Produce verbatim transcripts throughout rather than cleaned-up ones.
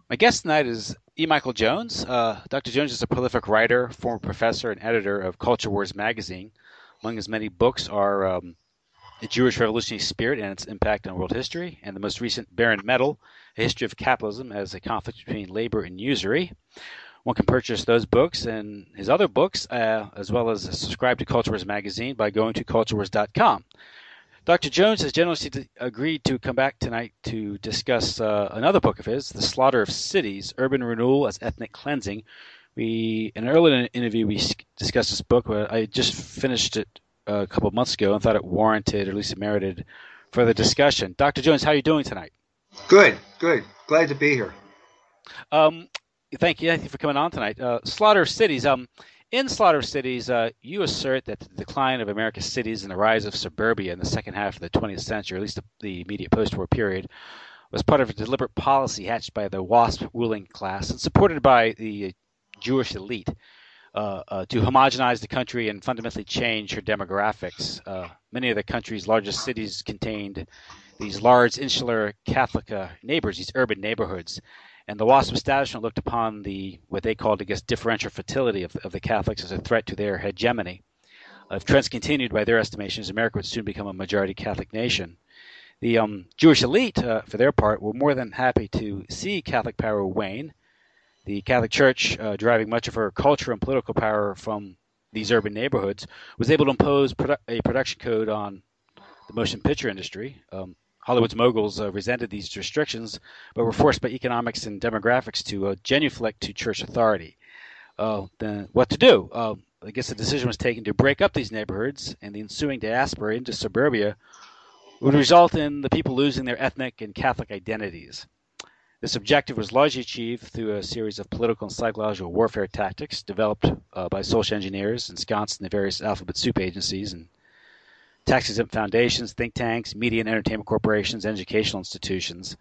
My guest tonight is E. Michael Jones. Uh, Doctor Jones is a prolific writer, former professor, and editor of Culture Wars magazine. Among his many books are um, The Jewish Revolutionary Spirit and Its Impact on World History, and the most recent Baron Metal, A History of Capitalism as a Conflict Between Labor and Usury. One can purchase those books and his other books, uh, as well as subscribe to Culture Wars magazine by going to culture wars dot com. Doctor Jones has generously agreed to come back tonight to discuss uh, another book of his, The Slaughter of Cities, Urban Renewal as Ethnic Cleansing. We, in an earlier interview, we discussed this book. I just finished it a couple of months ago and thought it warranted, or at least it merited, further discussion. Doctor Jones, how are you doing tonight? Good, good. Glad to be here. Um, thank you. Thank you for coming on tonight. Uh, Slaughter of Cities. Um, in Slaughter of Cities, uh, you assert that the decline of America's cities and the rise of suburbia in the second half of the twentieth century, or at least the, the immediate post-war period, was part of a deliberate policy hatched by the WASP ruling class and supported by the Jewish elite uh, uh, to homogenize the country and fundamentally change her demographics. Uh, many of the country's largest cities contained these large insular Catholic uh, neighbors, these urban neighborhoods. And the WASP establishment looked upon the what they called, I guess, differential fertility of, of the Catholics as a threat to their hegemony. Uh, if trends continued by their estimations, America would soon become a majority Catholic nation. The um, Jewish elite, uh, for their part, were more than happy to see Catholic power wane. The Catholic Church, uh, deriving much of her culture and political power from these urban neighborhoods, was able to impose produ- a production code on the motion picture industry. Um, Hollywood's moguls uh, resented these restrictions, but were forced by economics and demographics to uh, genuflect to church authority. Uh, then what to do? Uh, I guess the decision was taken to break up these neighborhoods, and the ensuing diaspora into suburbia would result in the people losing their ethnic and Catholic identities. This objective was largely achieved through a series of political and psychological warfare tactics developed uh, by social engineers ensconced in the various alphabet soup agencies and tax-exempt foundations, think tanks, media and entertainment corporations, and educational institutions.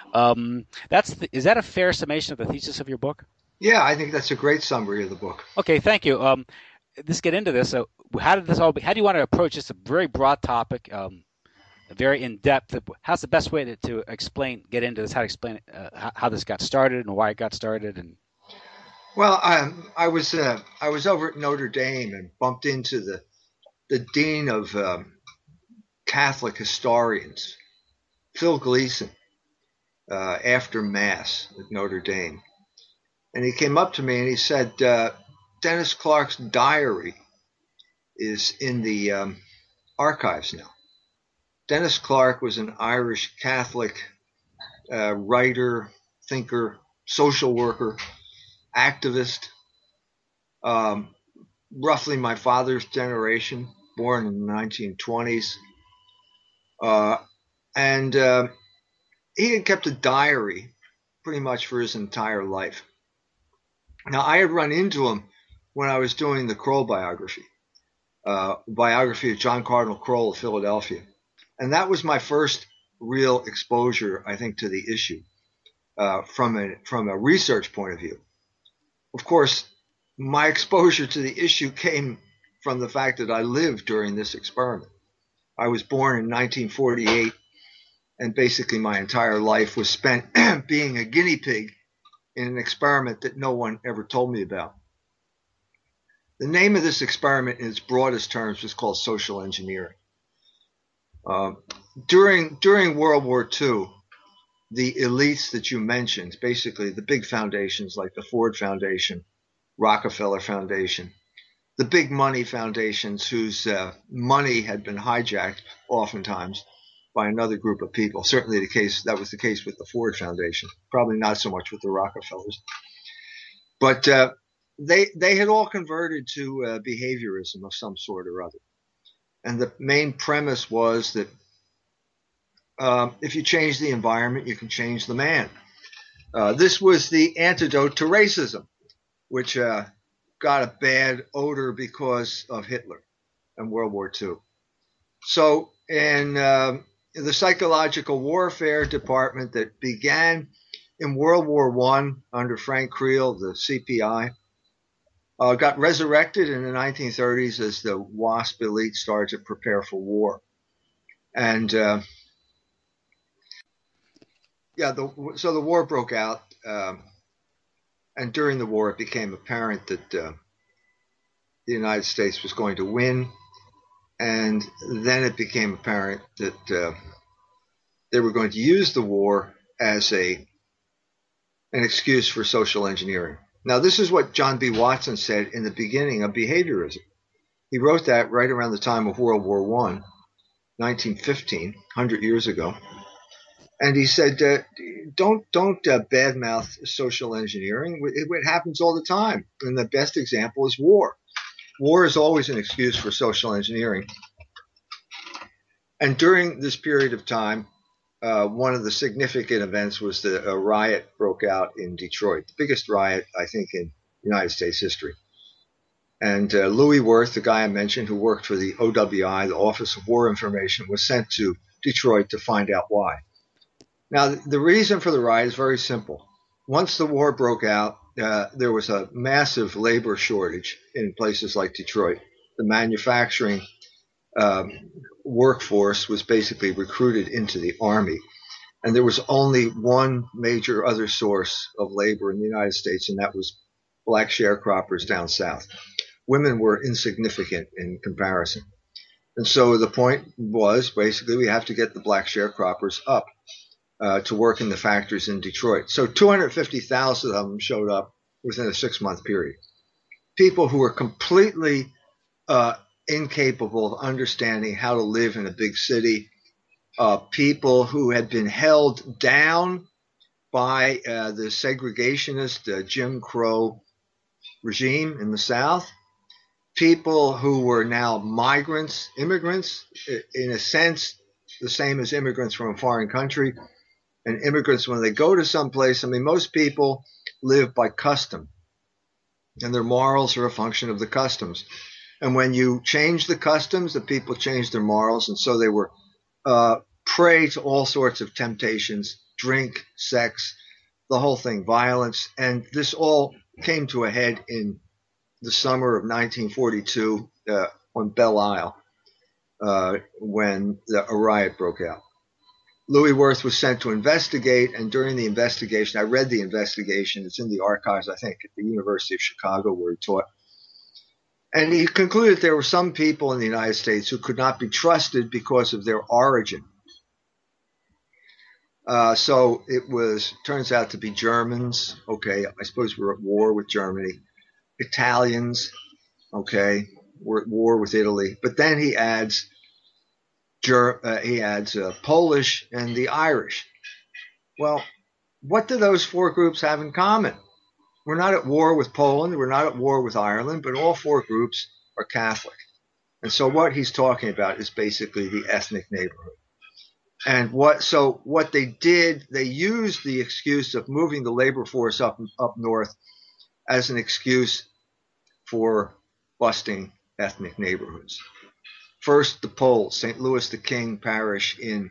Um, that's the, is that a fair summation of the thesis of your book? Yeah, I think that's a great summary of the book. Okay, thank you. Um, let's get into this. So, how did this all? Be, how do you want to approach this? A very broad topic, um, very in depth. How's the best way to, to explain, get into this? How to explain uh, how, how this got started and why it got started? And Well, I, I was uh, I was over at Notre Dame and bumped into the the dean of um, Catholic historians, Phil Gleason, uh, after Mass at Notre Dame, and he came up to me and he said, uh, "Dennis Clark's diary is in the um, archives now." Dennis Clark was an Irish Catholic uh, writer, thinker, social worker, activist. Um, Roughly my father's generation, born in the nineteen twenties. Uh, and uh, he had kept a diary pretty much for his entire life. Now, I had run into him when I was doing the Kroll biography, uh, biography of John Cardinal Kroll of Philadelphia. And that was my first real exposure, I think, to the issue uh, from a, from a research point of view. Of course, my exposure to the issue came from the fact that I lived during this experiment. I was born in nineteen forty-eight, and basically my entire life was spent being a guinea pig in an experiment that no one ever told me about. The name of this experiment in its broadest terms was called social engineering. Um, during, during World War Two, the elites that you mentioned, basically the big foundations like the Ford Foundation, Rockefeller Foundation, the big money foundations whose uh, money had been hijacked oftentimes by another group of people. Certainly the case, that was the case with the Ford Foundation, probably not so much with the Rockefellers. But uh, they, they had all converted to uh, behaviorism of some sort or other. And the main premise was that uh, if you change the environment, you can change the man. Uh, this was the antidote to racism, which uh, got a bad odor because of Hitler and World War Two. So in uh, the psychological warfare department that began in World War One under Frank Creel, the C P I, uh, got resurrected in the nineteen thirties as the WASP elite started to prepare for war. And uh, yeah, the, so the war broke out. um, and during the war, it became apparent that uh, the United States was going to win. And then it became apparent that uh, they were going to use the war as a an excuse for social engineering. Now, this is what John B. Watson said in the beginning of behaviorism. He wrote that right around the time of World War One, nineteen fifteen, one hundred years ago. And he said, uh, don't don't uh, badmouth social engineering. It, it happens all the time. And the best example is war. War is always an excuse for social engineering. And during this period of time, uh, one of the significant events was that a riot broke out in Detroit, the biggest riot, I think, in United States history. And uh, Louis Wirth, the guy I mentioned who worked for the O W I, the Office of War Information, was sent to Detroit to find out why. Now, the reason for the riot is very simple. Once the war broke out, uh, there was a massive labor shortage in places like Detroit. The manufacturing um, workforce was basically recruited into the army. And there was only one major other source of labor in the United States, and that was black sharecroppers down south. Women were insignificant in comparison. And so the point was basically we have to get the black sharecroppers up uh, to work in the factories in Detroit. So two hundred fifty thousand of them showed up within a six-month period. People who were completely uh, incapable of understanding how to live in a big city, uh, people who had been held down by uh, the segregationist uh, Jim Crow regime in the South, people who were now migrants, immigrants, in a sense, the same as immigrants from a foreign country. And immigrants, when they go to some place, I mean, most people live by custom, and their morals are a function of the customs. And when you change the customs, the people change their morals, and so they were uh, prey to all sorts of temptations, drink, sex, the whole thing, violence. And this all came to a head in the summer of nineteen forty-two uh, on Belle Isle uh, when the, a riot broke out. Louis Wirth was sent to investigate, and during the investigation, I read the investigation. It's in the archives, I think, at the University of Chicago where he taught. And he concluded there were some people in the United States who could not be trusted because of their origin. Uh, so it was, turns out to be Germans. Okay, I suppose we're at war with Germany. Italians, okay, we're at war with Italy. But then he adds, uh, he adds uh, Polish and the Irish. Well, what do those four groups have in common? We're not at war with Poland. We're not at war with Ireland, but all four groups are Catholic. And so what he's talking about is basically the ethnic neighborhood. And what, so what they did, they used the excuse of moving the labor force up, up north as an excuse for busting ethnic neighborhoods. First, the Poles, Saint Louis the King Parish in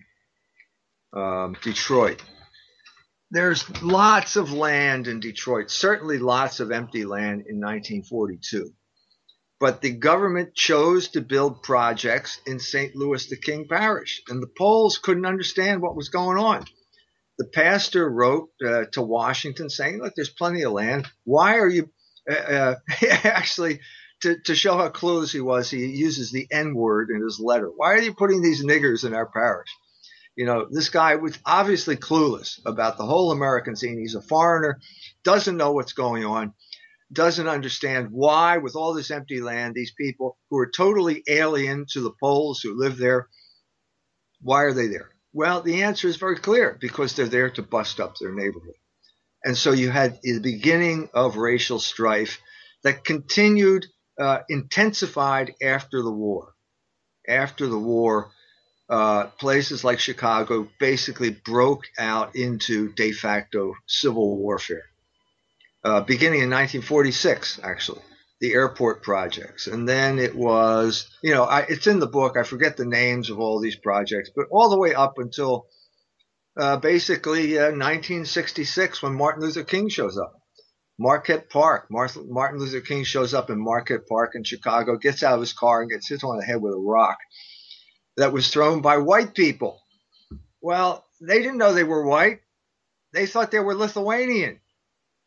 um, Detroit. There's lots of land in Detroit, certainly lots of empty land in nineteen forty-two. But the government chose to build projects in Saint Louis the King Parish, and the Poles couldn't understand what was going on. The pastor wrote uh, to Washington saying, look, there's plenty of land. Why are you uh, uh, actually, to, to show how clueless he was, he uses the N word in his letter. Why are you putting these niggers in our parish? You know, this guy was obviously clueless about the whole American scene. He's a foreigner, doesn't know what's going on, doesn't understand why, with all this empty land, these people who are totally alien to the Poles who live there, why are they there? Well, the answer is very clear, because they're there to bust up their neighborhood. And so you had the beginning of racial strife that continued, uh, intensified after the war. After the war, uh, places like Chicago basically broke out into de facto civil warfare. Uh, beginning in nineteen forty-six, actually, the airport projects. And then it was, you know, I, it's in the book. I forget the names of all these projects, but all the way up until uh, basically uh, nineteen sixty-six when Martin Luther King shows up. Marquette Park. Martin Luther King shows up in Marquette Park in Chicago, gets out of his car and gets hit on the head with a rock that was thrown by white people. Well, they didn't know they were white. They thought they were Lithuanian.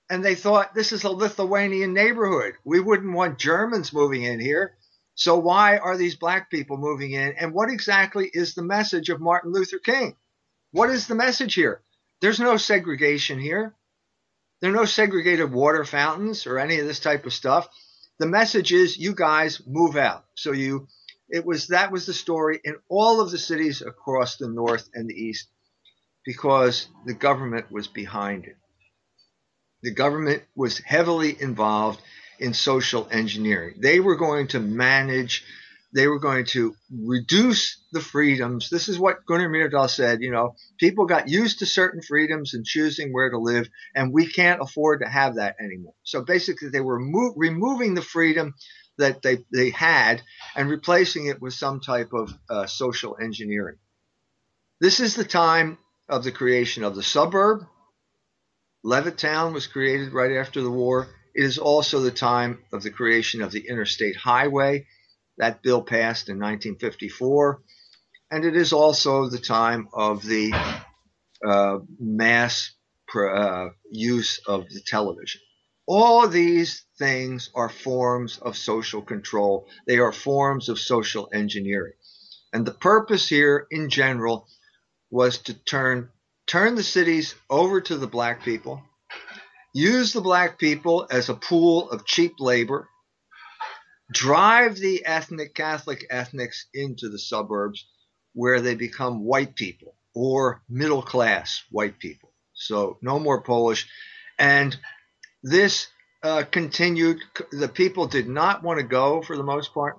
and they thought this is a Lithuanian neighborhood. We wouldn't want Germans moving in here. So why are these black people moving in? And what exactly is the message of Martin Luther King? What is the message here? There's no segregation here. There are no segregated water fountains or any of this type of stuff. The message is you guys move out. So you, it was, that was the story in all of the cities across the north and the east because the government was behind it. The government was heavily involved in social engineering. They were going to manage, they were going to reduce the freedoms. This is what Gunnar Myrdal said, you know, people got used to certain freedoms and choosing where to live, and we can't afford to have that anymore. So basically they were mo- removing the freedom that they, they had and replacing it with some type of uh, social engineering. This is the time of the creation of the suburb. Levittown was created right after the war. It is also the time of the creation of the Interstate Highway. That bill passed in nineteen fifty-four. And it is also the time of the uh, mass uh, use of the television. All of these things are forms of social control. They are forms of social engineering. And the purpose here in general was to turn turn the cities over to the black people, use the black people as a pool of cheap labor, drive the ethnic Catholic ethnics into the suburbs where they become white people or middle class white people. So no more Polish. And this uh, continued. The people did not want to go for the most part.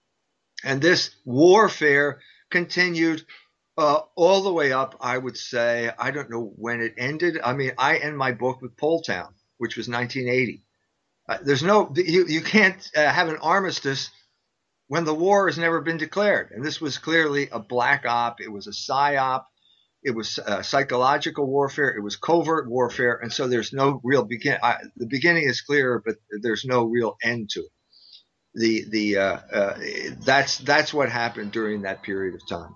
And this warfare continued uh, all the way up, I would say. I don't know when it ended. I mean, I end my book with Poletown, which was nineteen eighty. Uh, there's no, you, you can't uh, have an armistice when the war has never been declared. And this was clearly a black op. It was a psyop. It was uh, psychological warfare. It was covert warfare. And so there's no real begin. I, the beginning is clear, but there's no real end to it. The, the, uh, uh, that's, that's what happened during that period of time.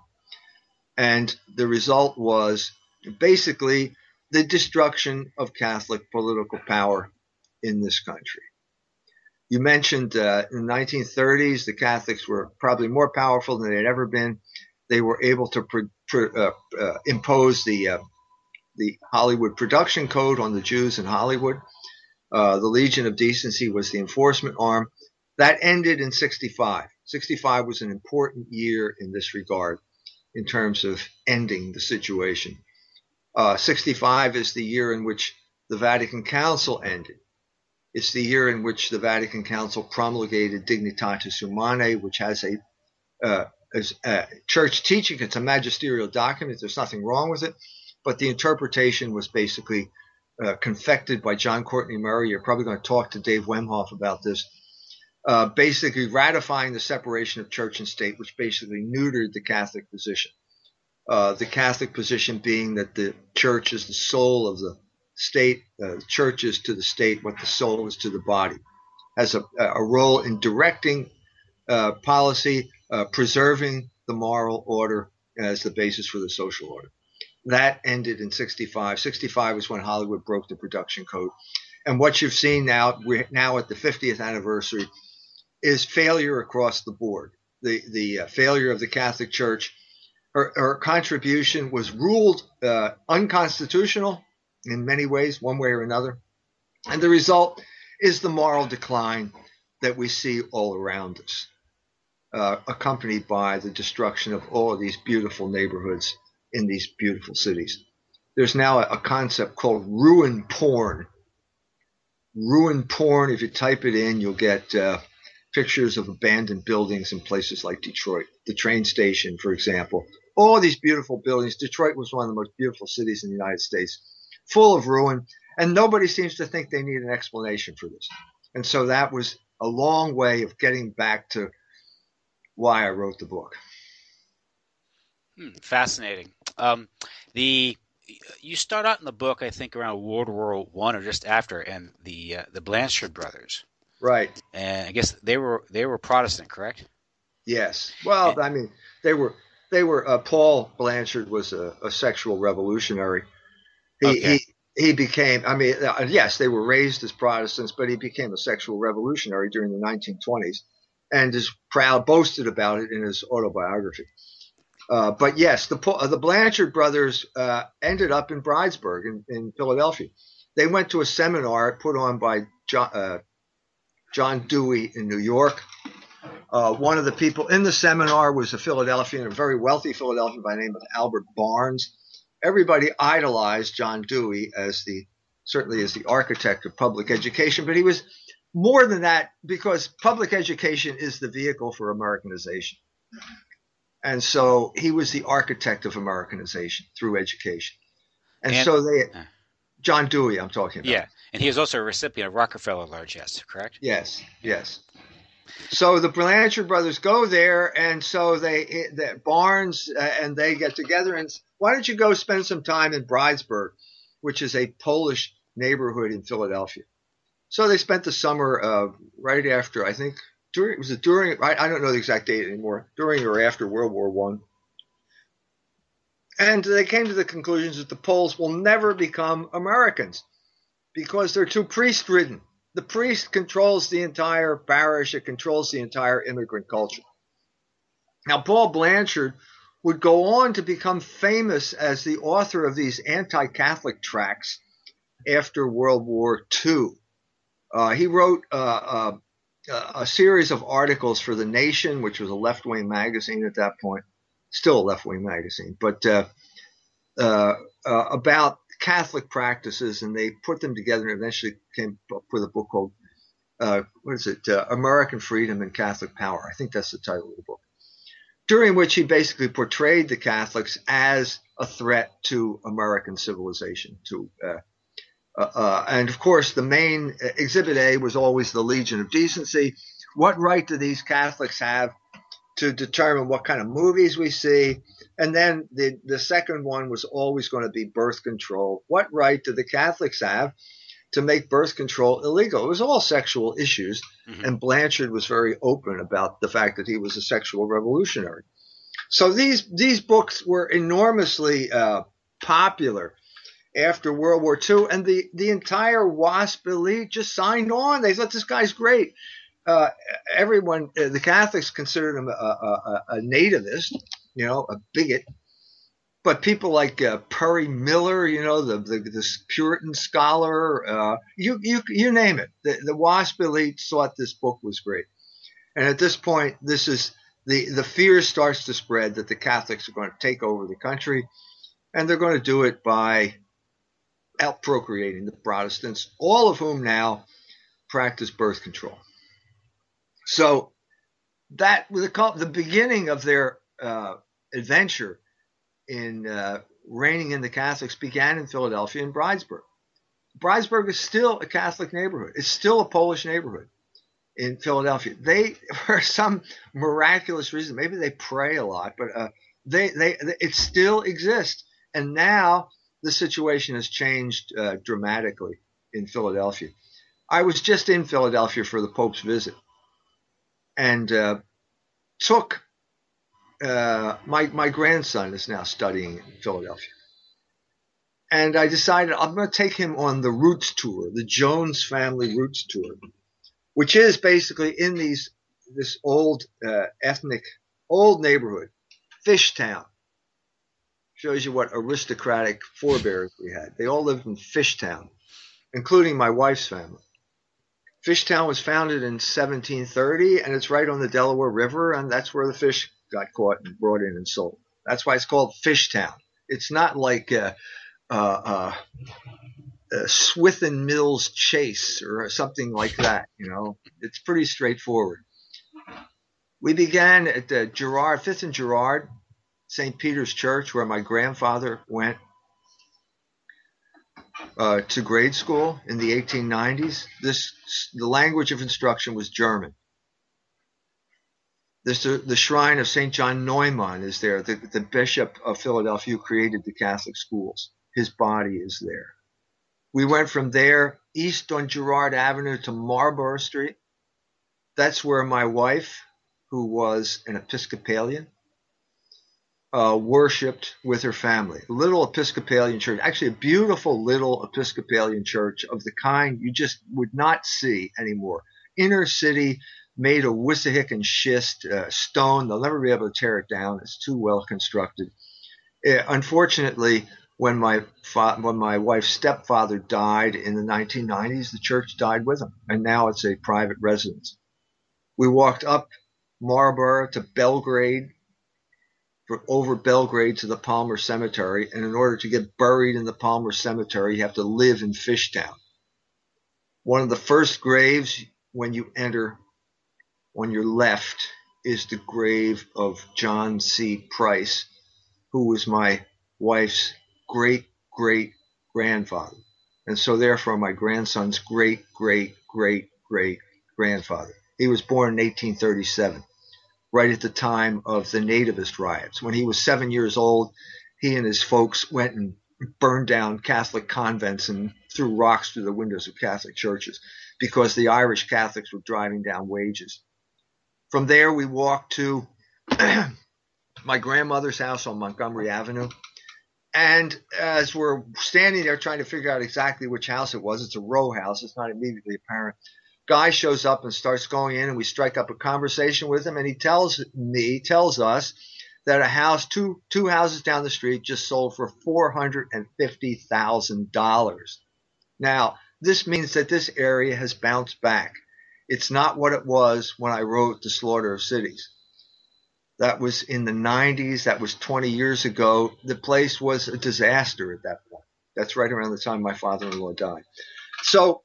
And the result was basically the destruction of Catholic political power in this country. You mentioned uh, in the nineteen thirties, the Catholics were probably more powerful than they'd ever been. They were able to pr- pr- uh, uh, impose the uh, the Hollywood production code on the Jews in Hollywood. Uh, the Legion of Decency was the enforcement arm. That ended in sixty-five. sixty-five was an important year in this regard in terms of ending the situation. Uh, sixty-five is the year in which the Vatican Council ended. It's the year in which the Vatican Council promulgated Dignitatis Humanae, which has a, uh, a church teaching. It's a magisterial document. There's nothing wrong with it. But the interpretation was basically uh, confected by John Courtney Murray. You're probably going to talk to Dave Wemhoff about this. Uh, basically ratifying the separation of church and state, which basically neutered the Catholic position. Uh, the Catholic position being that the church is the soul of the state, uh, church is to the state what the soul is to the body, has a, a role in directing uh, policy, uh, preserving the moral order as the basis for the social order. That ended in sixty-five. sixty-five was when Hollywood broke the production code. And what you've seen now, we're now at the fiftieth anniversary, is failure across the board. The, the uh, failure of the Catholic Church. Her, her contribution was ruled uh, unconstitutional in many ways, one way or another. And the result is the moral decline that we see all around us, uh, accompanied by the destruction of all of these beautiful neighborhoods in these beautiful cities. There's now a, a concept called ruin porn. Ruin porn, if you type it in, you'll get uh, pictures of abandoned buildings in places like Detroit, the train station, for example. All these beautiful buildings. Detroit was one of the most beautiful cities in the United States, full of ruin, and nobody seems to think they need an explanation for this. And so that was a long way of getting back to why I wrote the book. Hmm, fascinating. Um, the you start out in the book, I think, around World War One or just after, and the uh, the Blanchard brothers. Right. And I guess they were they were Protestant, correct? Yes. Well, And, I mean, they were they were. Uh, Paul Blanchard was a, a sexual revolutionary. He okay. he he became, I mean, uh, yes, they were raised as Protestants, but he became a sexual revolutionary during the nineteen twenties and is proud, boasted about it in his autobiography. Uh, but yes, the uh, the Blanchard brothers uh, ended up in Bridesburg in, in Philadelphia. They went to a seminar put on by John, uh, John Dewey in New York. Uh, one of the people in the seminar was a Philadelphian, a very wealthy Philadelphian by the name of Albert Barnes. Everybody idolized John Dewey as the certainly as the architect of public education, but he was more than that because public education is the vehicle for Americanization. And so he was the architect of Americanization through education. And And so they, uh, John Dewey, I'm talking about. yeah, and he is also a recipient of Rockefeller largesse, correct? Yes, Yeah. yes. So the Blanchard brothers go there, and so they, that Barnes uh, and they get together and why don't you go spend some time in Bridesburg, which is a Polish neighborhood in Philadelphia. So they spent the summer uh, right after, I think, during was it during I, I don't know the exact date anymore, during or after World War One. And they came to the conclusions that the Poles will never become Americans because they're too priest ridden. The priest controls the entire parish, it controls the entire immigrant culture. Now, Paul Blanchard would go on to become famous as the author of these anti Catholic tracts after World War Two. Uh, he wrote uh, uh, a series of articles for The Nation, which was a left wing magazine at that point, still a left wing magazine, but uh, uh, uh, about Catholic practices, and they put them together and eventually came up with a book called, uh, what is it, uh, American Freedom and Catholic Power. I think that's the title of the book, during which he basically portrayed the Catholics as a threat to American civilization. To uh, uh, uh, And, of course, the main uh, Exhibit A was always the Legion of Decency. What right do these Catholics have to determine what kind of movies we see? And then the, the second one was always going to be birth control. What right do the Catholics have to make birth control illegal? It was all sexual issues, mm-hmm. And Blanchard was very open about the fact that he was a sexual revolutionary. So these these books were enormously uh, popular after World War Two, and the, the entire WASP elite just signed on. They thought this guy's great. Uh, everyone, uh, the Catholics considered him a, a, a nativist, you know, a bigot. But people like uh, Perry Miller, you know, the, the this Puritan scholar, uh, you you you name it. The, the WASP elite thought this book was great. And at this point, this is the the fear starts to spread that the Catholics are going to take over the country, and they're going to do it by out procreating the Protestants, all of whom now practice birth control. So that was the, the beginning of their uh, adventure in uh, reigning in the Catholics began in Philadelphia in Bridesburg. Bridesburg is still a Catholic neighborhood. It's still a Polish neighborhood in Philadelphia. They, for some miraculous reason, maybe they pray a lot, but uh, they, they, they, it still exists. And now the situation has changed uh, dramatically in Philadelphia. I was just in Philadelphia for the Pope's visit, and uh, took uh, my my grandson is now studying in Philadelphia, and I decided I'm going to take him on the Roots tour, the Jones family Roots tour, which is basically in these this old uh, ethnic old neighborhood, Fishtown. Shows you what aristocratic forebears we had. They all lived in Fishtown, including my wife's family. Fishtown was founded in seventeen thirty, and it's right on the Delaware River, and that's where the fish got caught and brought in and sold. That's why it's called Fishtown. It's not like uh, uh, uh, uh, Swithin Mills Chase or something like that. You know, it's pretty straightforward. We began at the Girard, Fifth and Girard, Saint Peter's Church, where my grandfather went uh, to grade school in the eighteen nineties. This the language of instruction was German. This, uh, the shrine of Saint John Neumann is there, the, the bishop of Philadelphia who created the Catholic schools. His body is there. We went from there east on Girard Avenue to Marlborough Street. That's where my wife, who was an Episcopalian, uh, worshipped with her family. A little Episcopalian church, actually a beautiful little Episcopalian church of the kind you just would not see anymore. Inner city, made of Wissahickon schist uh, stone. They'll never be able to tear it down. It's too well constructed. Uh, unfortunately, when my fa- when my wife's stepfather died in the nineteen nineties, the church died with him, and now it's a private residence. We walked up Marlborough to Belgrade, for, over Belgrade to the Palmer Cemetery, and in order to get buried in the Palmer Cemetery, you have to live in Fishtown. One of the first graves when you enter, on your left, is the grave of John C. Price, who was my wife's great great grandfather, and so therefore my grandson's great great great great grandfather. He was born in eighteen thirty-seven, right at the time of the nativist riots. When he was seven years old, he and his folks went and burned down Catholic convents and threw rocks through the windows of Catholic churches because the Irish Catholics were driving down wages. From there, we walked to my grandmother's house on Montgomery Avenue. And as we're standing there trying to figure out exactly which house it was, it's a row house. It's not immediately apparent. Guy shows up and starts going in, and we strike up a conversation with him. And he tells me, tells us that a house, two two houses down the street, just sold for four hundred fifty thousand dollars. Now, this means that this area has bounced back. It's not what it was when I wrote The Slaughter of Cities. That was in the nineties. That was twenty years ago. The place was a disaster at that point. That's right around the time my father-in-law died. So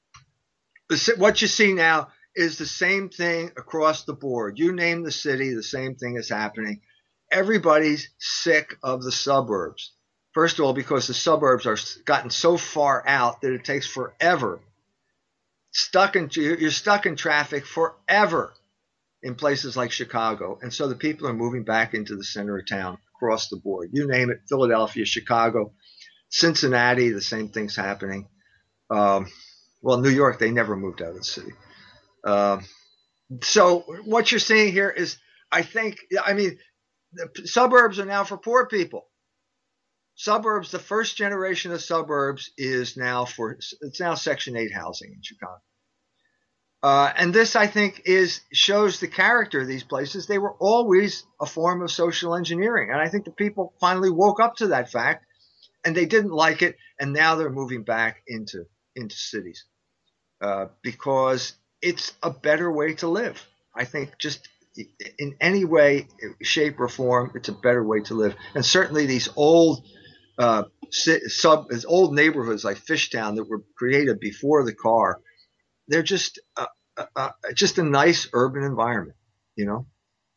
what you see now is the same thing across the board. You name the city, the same thing is happening. Everybody's sick of the suburbs. First of all, because the suburbs are gotten so far out that it takes forever. Stuck in, you're stuck in traffic forever in places like Chicago. And so the people are moving back into the center of town across the board. You name it, Philadelphia, Chicago, Cincinnati, the same thing's happening. Um, well, New York, they never moved out of the city. Um, so what you're seeing here is, I think, I mean, the suburbs are now for poor people. Suburbs, the first generation of suburbs is now for, it's now Section eight housing in Chicago. Uh, and this, I think, is shows the character of these places. They were always a form of social engineering. And I think the people finally woke up to that fact, and they didn't like it. And now they're moving back into, into cities uh, because it's a better way to live. I think just in any way, shape, or form, it's a better way to live. And certainly these old uh, sub, old neighborhoods like Fishtown that were created before the car, they're just uh, uh, uh, just a nice urban environment, you know.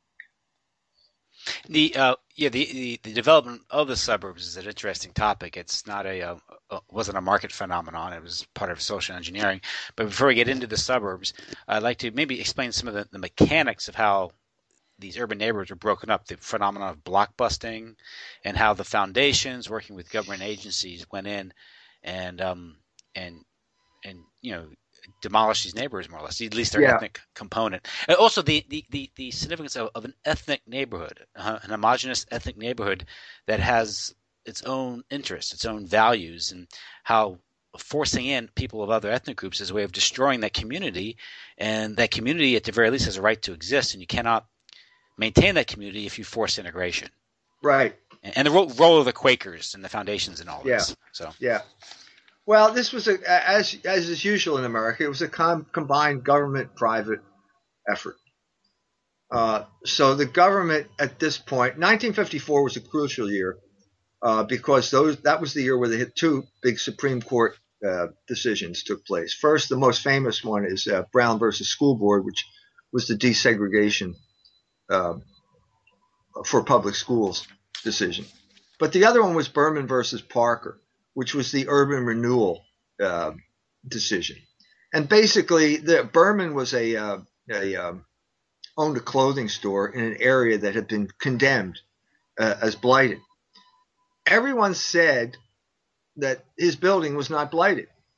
The uh, yeah, the, the the development of the suburbs is an interesting topic. It's not a, uh uh wasn't a market phenomenon. It was part of social engineering. But before we get into the suburbs, I'd like to maybe explain some of the, the mechanics of how these urban neighborhoods were broken up, the phenomenon of blockbusting, and how the foundations working with government agencies went in and um and and you know demolish these neighborhoods more or less, at least their Yeah. ethnic component. And also the the, the, the significance of, of an ethnic neighborhood, uh, an homogenous ethnic neighborhood that has its own interests, its own values, and how forcing in people of other ethnic groups is a way of destroying that community, and that community at the very least has a right to exist, and you cannot maintain that community if you force integration. Right. And, and the ro- role of the Quakers and the foundations and all Yeah. this. So Yeah. Well, this was a, as as is usual in America, it was a com- combined government-private effort. Uh, so the government at this point, nineteen fifty-four was a crucial year uh, because those that was the year where they hit two big Supreme Court uh, decisions took place. First, the most famous one is uh, Brown versus School Board, which was the desegregation uh, for public schools decision. But the other one was Berman versus Parker, which was the urban renewal uh, decision. And basically, the Berman was a, uh, a um, owned a clothing store in an area that had been condemned uh, as blighted. Everyone said that his building was not blighted.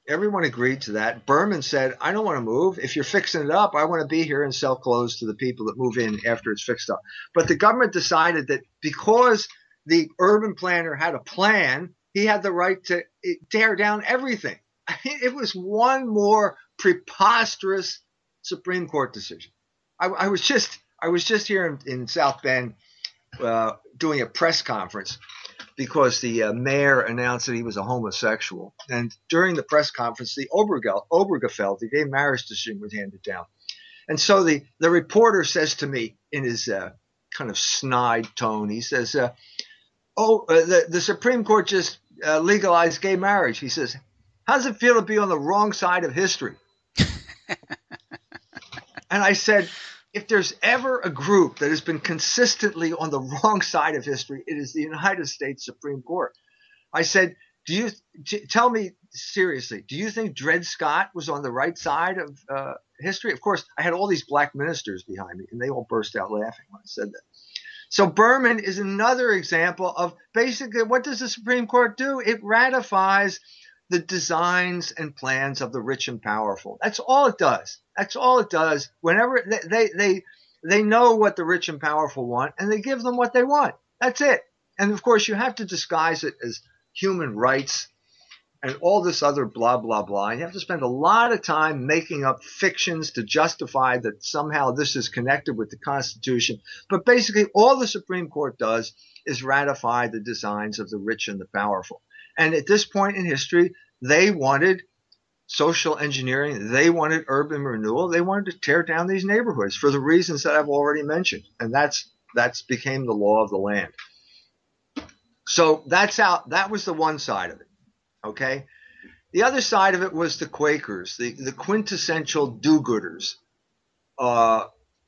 Everyone agreed to that. Berman said, I don't want to move. If you're fixing it up, I want to be here and sell clothes to the people that move in after it's fixed up. But the government decided that because the urban planner had a plan, he had the right to tear down everything. I mean, it was one more preposterous Supreme Court decision. I, I was just I was just here in, in South Bend uh, doing a press conference because the uh, mayor announced that he was a homosexual. And during the press conference, the Obergefell, the gay marriage decision, was handed down. And so the, the reporter says to me in his uh, kind of snide tone, he says, uh, oh, uh, the, the Supreme Court just uh, legalized gay marriage. He says, how does it feel to be on the wrong side of history? And I said, if there's ever a group that has been consistently on the wrong side of history, it is the United States Supreme Court. I said, do you t- tell me seriously, do you think Dred Scott was on the right side of uh, history? Of course, I had all these black ministers behind me, and they all burst out laughing when I said that. So Berman is another example of basically what does the Supreme Court do? It ratifies the designs and plans of the rich and powerful. That's all it does. That's all it does. Whenever they, they, they, they know what the rich and powerful want, and they give them what they want. That's it. And of course, you have to disguise it as human rights and all this other blah, blah, blah. You have to spend a lot of time making up fictions to justify that somehow this is connected with the Constitution. But basically, all the Supreme Court does is ratify the designs of the rich and the powerful. And at this point in history, they wanted social engineering. They wanted urban renewal. They wanted to tear down these neighborhoods for the reasons that I've already mentioned. And that's that's became the law of the land. So that's how that was the one side of it. Okay. The other side of it was the Quakers, the, the quintessential do-gooders. Uh,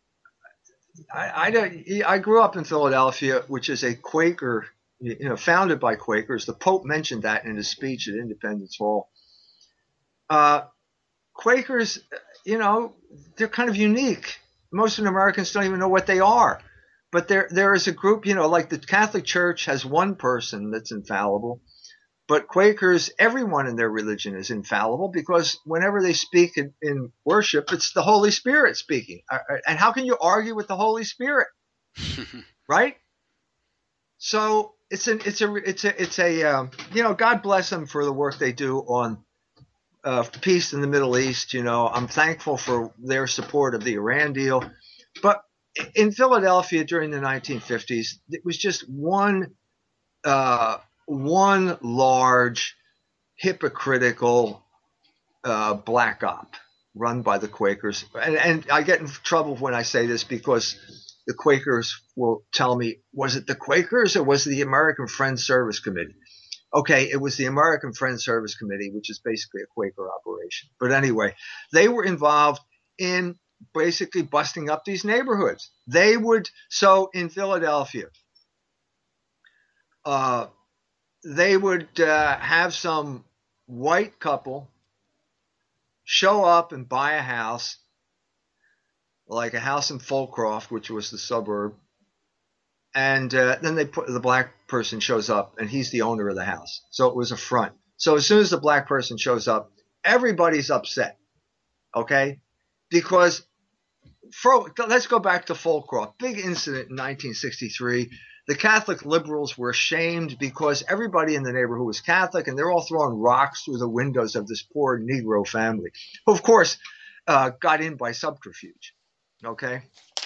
I, I, I grew up in Philadelphia, which is a Quaker, you know, founded by Quakers. The Pope mentioned that in his speech at Independence Hall. Uh, Quakers, you know, they're kind of unique. Most Americans don't even know what they are. But there, there is a group, you know, like the Catholic Church has one person that's infallible. But Quakers, everyone in their religion is infallible because whenever they speak in, in worship, it's the Holy Spirit speaking. And how can you argue with the Holy Spirit? Right? So it's an it's a it's a it's a um, you know, God bless them for the work they do on uh, peace in the Middle East. You know, I'm thankful for their support of the Iran deal. But in Philadelphia during the nineteen fifties, it was just one. Uh, one large hypocritical uh, black op run by the Quakers. And, and I get in trouble when I say this because the Quakers will tell me, was it the Quakers or was it the American Friends Service Committee? Okay, it was the American Friends Service Committee, which is basically a Quaker operation. But anyway, they were involved in basically busting up these neighborhoods. They would, so in Philadelphia, uh, they would uh, have some white couple show up and buy a house, like a house in Fulcroft, which was the suburb. And uh, then they put the black person shows up and he's the owner of the house. So it was a front. So as soon as the black person shows up, everybody's upset. Okay? Because for, let's go back to Fulcroft. Big incident in nineteen sixty-three. The Catholic liberals were ashamed because everybody in the neighborhood was Catholic, and they're all throwing rocks through the windows of this poor Negro family, who, of course, uh, got in by subterfuge. Okay?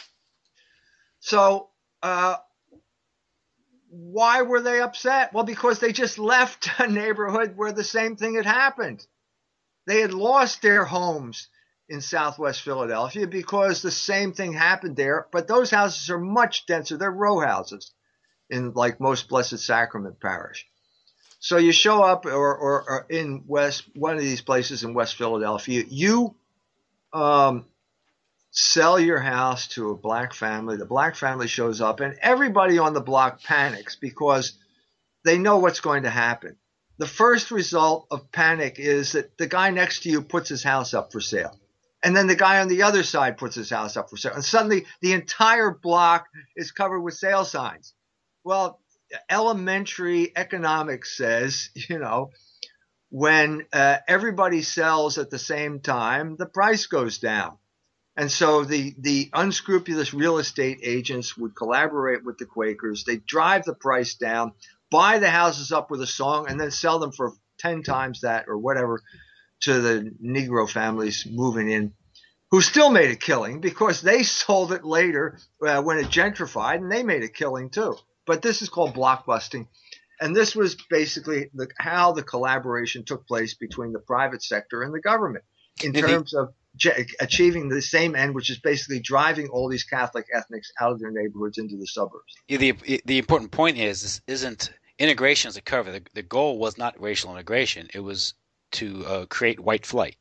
So uh, why were they upset? Well, because they just left a neighborhood where the same thing had happened. They had lost their homes in Southwest Philadelphia because the same thing happened there, but those houses are much denser. They're row houses in like most Blessed Sacrament Parish. So you show up or, or, or in West, one of these places in West Philadelphia, you um, sell your house to a black family. The black family shows up and everybody on the block panics because they know what's going to happen. The first result of panic is that the guy next to you puts his house up for sale. And then the guy on the other side puts his house up for sale. And suddenly the entire block is covered with sale signs. Well, elementary economics says, you know, when uh, everybody sells at the same time, the price goes down. And so the, the unscrupulous real estate agents would collaborate with the Quakers. They drive the price down, buy the houses up with a song, and then sell them for ten times that or whatever to the Negro families moving in, who still made a killing because they sold it later uh, when it gentrified, and they made a killing too. But this is called blockbusting. And this was basically the, how the collaboration took place between the private sector and the government in The, the, terms of ge- achieving the same end, which is basically driving all these Catholic ethnics out of their neighborhoods into the suburbs. the, the important point is this isn't integration as a cover. The, the goal was not racial integration. It was to uh, create white flight.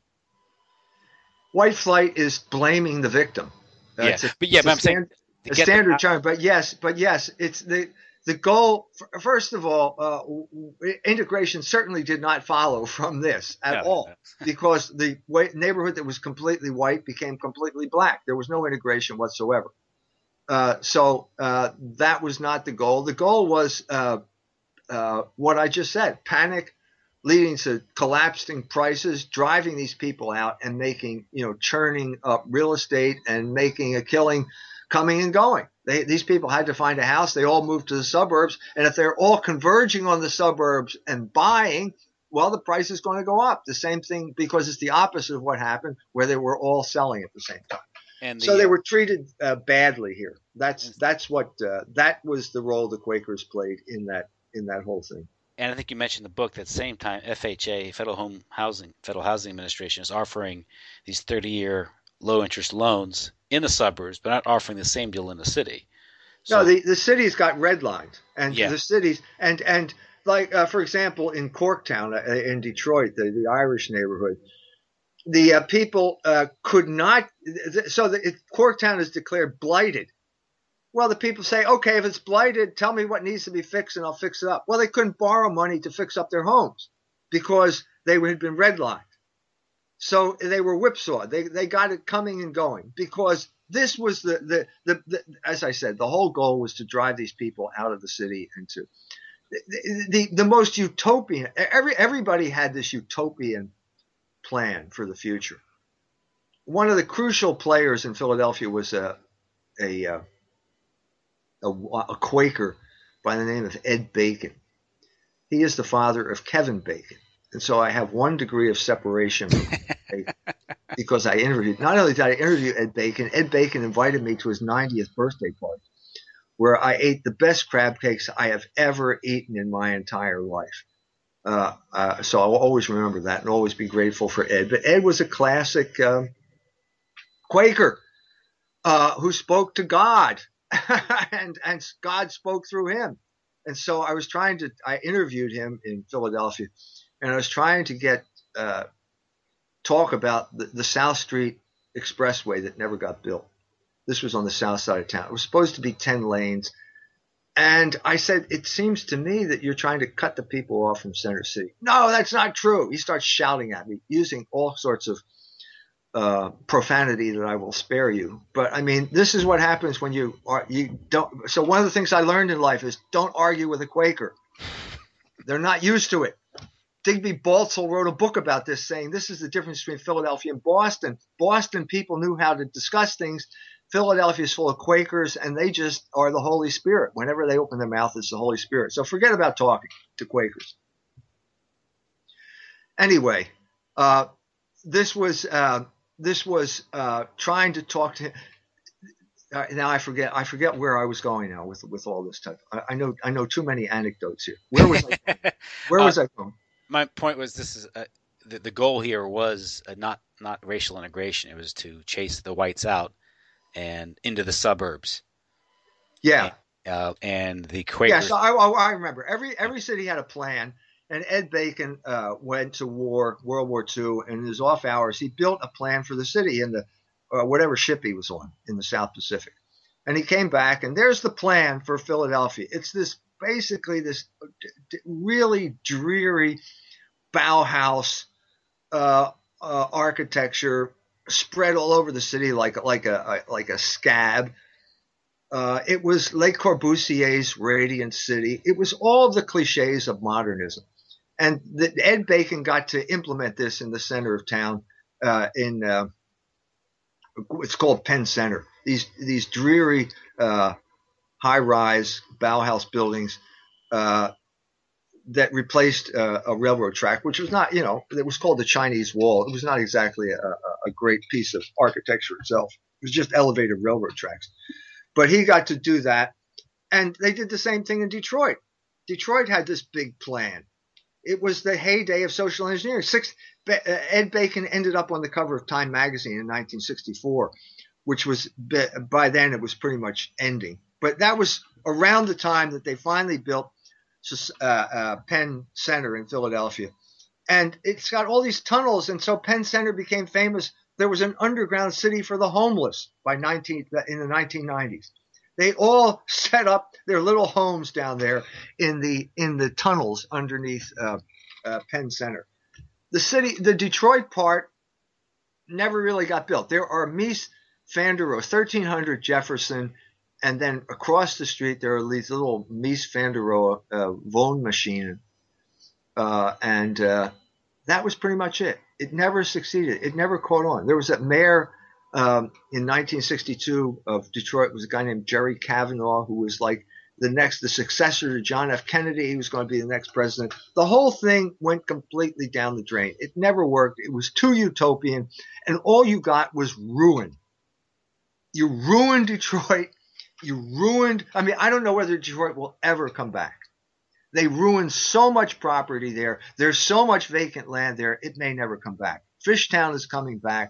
White flight is blaming the victim. Uh, Yeah, it's a, but yeah, it's but a, I'm saying stand, to a get them standard out, term. But yes, but yes, it's the the goal. First of all, uh, integration certainly did not follow from this at no, no, all, no. because the white neighborhood that was completely white became completely black. There was no integration whatsoever. Uh, so uh, that was not the goal. The goal was uh, uh, what I just said: panic, leading to collapsing prices, driving these people out, and making, you know, churning up real estate and making a killing, coming and going. They, these people had to find a house. They all moved to the suburbs, and if they're all converging on the suburbs and buying, well, the price is going to go up. The same thing, because it's the opposite of what happened, where they were all selling at the same time. And So the they uh, were treated uh, badly here. That's and, that's what uh, that was the role the Quakers played in that in that whole thing. and I think you mentioned the book. At the same time, F H A, Federal Home Housing Federal Housing Administration, is offering these thirty-year low-interest loans in the suburbs, but not offering the same deal in the city. No, So the, the cities got redlined, and yeah, the cities and and like uh, for example, in Corktown uh, in Detroit, the, the Irish neighborhood, the uh, people uh, could not. So the, it, Corktown is declared blighted. Well, the people say, okay, if it's blighted, tell me what needs to be fixed, and I'll fix it up. Well, they couldn't borrow money to fix up their homes because they had been redlined. So they were whipsawed. They they got it coming and going, because this was the the, the the as I said, the whole goal was to drive these people out of the city and to the the, the most utopian. Every everybody had this utopian plan for the future. One of the crucial players in Philadelphia was a a a, a, a Quaker by the name of Ed Bacon. He is the father of Kevin Bacon, and so I have one degree of separation from Bacon, because I interviewed, not only did I interview Ed Bacon, Ed Bacon invited me to his ninetieth birthday party, where I ate the best crab cakes I have ever eaten in my entire life. Uh, uh, so I will always remember that and always be grateful for Ed. But Ed was a classic um, Quaker uh, who spoke to God, and, and God spoke through him. And so I was trying to, I interviewed him in Philadelphia, and I was trying to get uh, talk about the, the South Street Expressway that never got built. This was on the south side of town. It was supposed to be ten lanes. And I said, it seems to me that you're trying to cut the people off from Center City. No, that's not true. He starts shouting at me, using all sorts of uh, profanity that I will spare you. But I mean, this is what happens when you are, you don't. So one of the things I learned in life is don't argue with a Quaker. They're not used to it. Digby Baltzel wrote a book about this, saying this is the difference between Philadelphia and Boston. Boston people knew how to discuss things. Philadelphia is full of Quakers, and they just are the Holy Spirit. Whenever they open their mouth, it's the Holy Spirit. So forget about talking to Quakers. Anyway, uh, this was uh, this was uh, trying to talk to him. Uh, now I forget I forget where I was going now with with all this stuff. I, I know I know too many anecdotes here. Where was I going? Where uh, was I going? my point was this is uh, the, the goal here was uh, not not racial integration. It was to chase the whites out and into the suburbs. Yeah. And, uh, and the Yeah, Quakers. so I, I, I remember every every city had a plan, and Ed Bacon uh, went to war, World War Two, and in his off hours he built a plan for the city in the uh, whatever ship he was on in the South Pacific, and he came back, and there's the plan for Philadelphia. It's this basically this d- d- really dreary Bauhaus uh, uh, architecture spread all over the city like like a, a like a scab. Uh, it was Le Corbusier's Radiant City. It was all the cliches of modernism. And the, Ed Bacon got to implement this in the center of town. Uh, in uh, It's called Penn Center. These these dreary uh, high-rise Bauhaus buildings uh, that replaced uh, a railroad track, which was not, you know, it was called the Chinese Wall. It was not exactly a, a great piece of architecture itself. It was just elevated railroad tracks. But he got to do that. And they did the same thing in Detroit. Detroit had this big plan. It was the heyday of social engineering. Six, Ed Bacon ended up on the cover of Time magazine in nineteen sixty-four, which was, by then it was pretty much ending. But that was around the time that they finally built uh, uh, Penn Center in Philadelphia. And it's got all these tunnels, and so Penn Center became famous. There was an underground city for the homeless by nineteen in the nineteen nineties. They all set up their little homes down there in the in the tunnels underneath uh, uh, Penn Center. The city, the Detroit part, never really got built. There are Mies van der Rohe, thirteen hundred Jefferson, and then across the street there are these little Mies van der Rohe uh, woonmachine, uh, and uh, that was pretty much it. It never succeeded. It never caught on. There was a mayor um, in nineteen sixty-two of Detroit, was a guy named Jerry Kavanaugh, who was like the next, the successor to John F. Kennedy. He was going to be the next president. The whole thing went completely down the drain. It never worked. It was too utopian, and all you got was ruin. You ruined Detroit. You ruined, I mean, I don't know whether Detroit will ever come back. They ruined so much property there. There's so much vacant land there. It may never come back. Fishtown is coming back.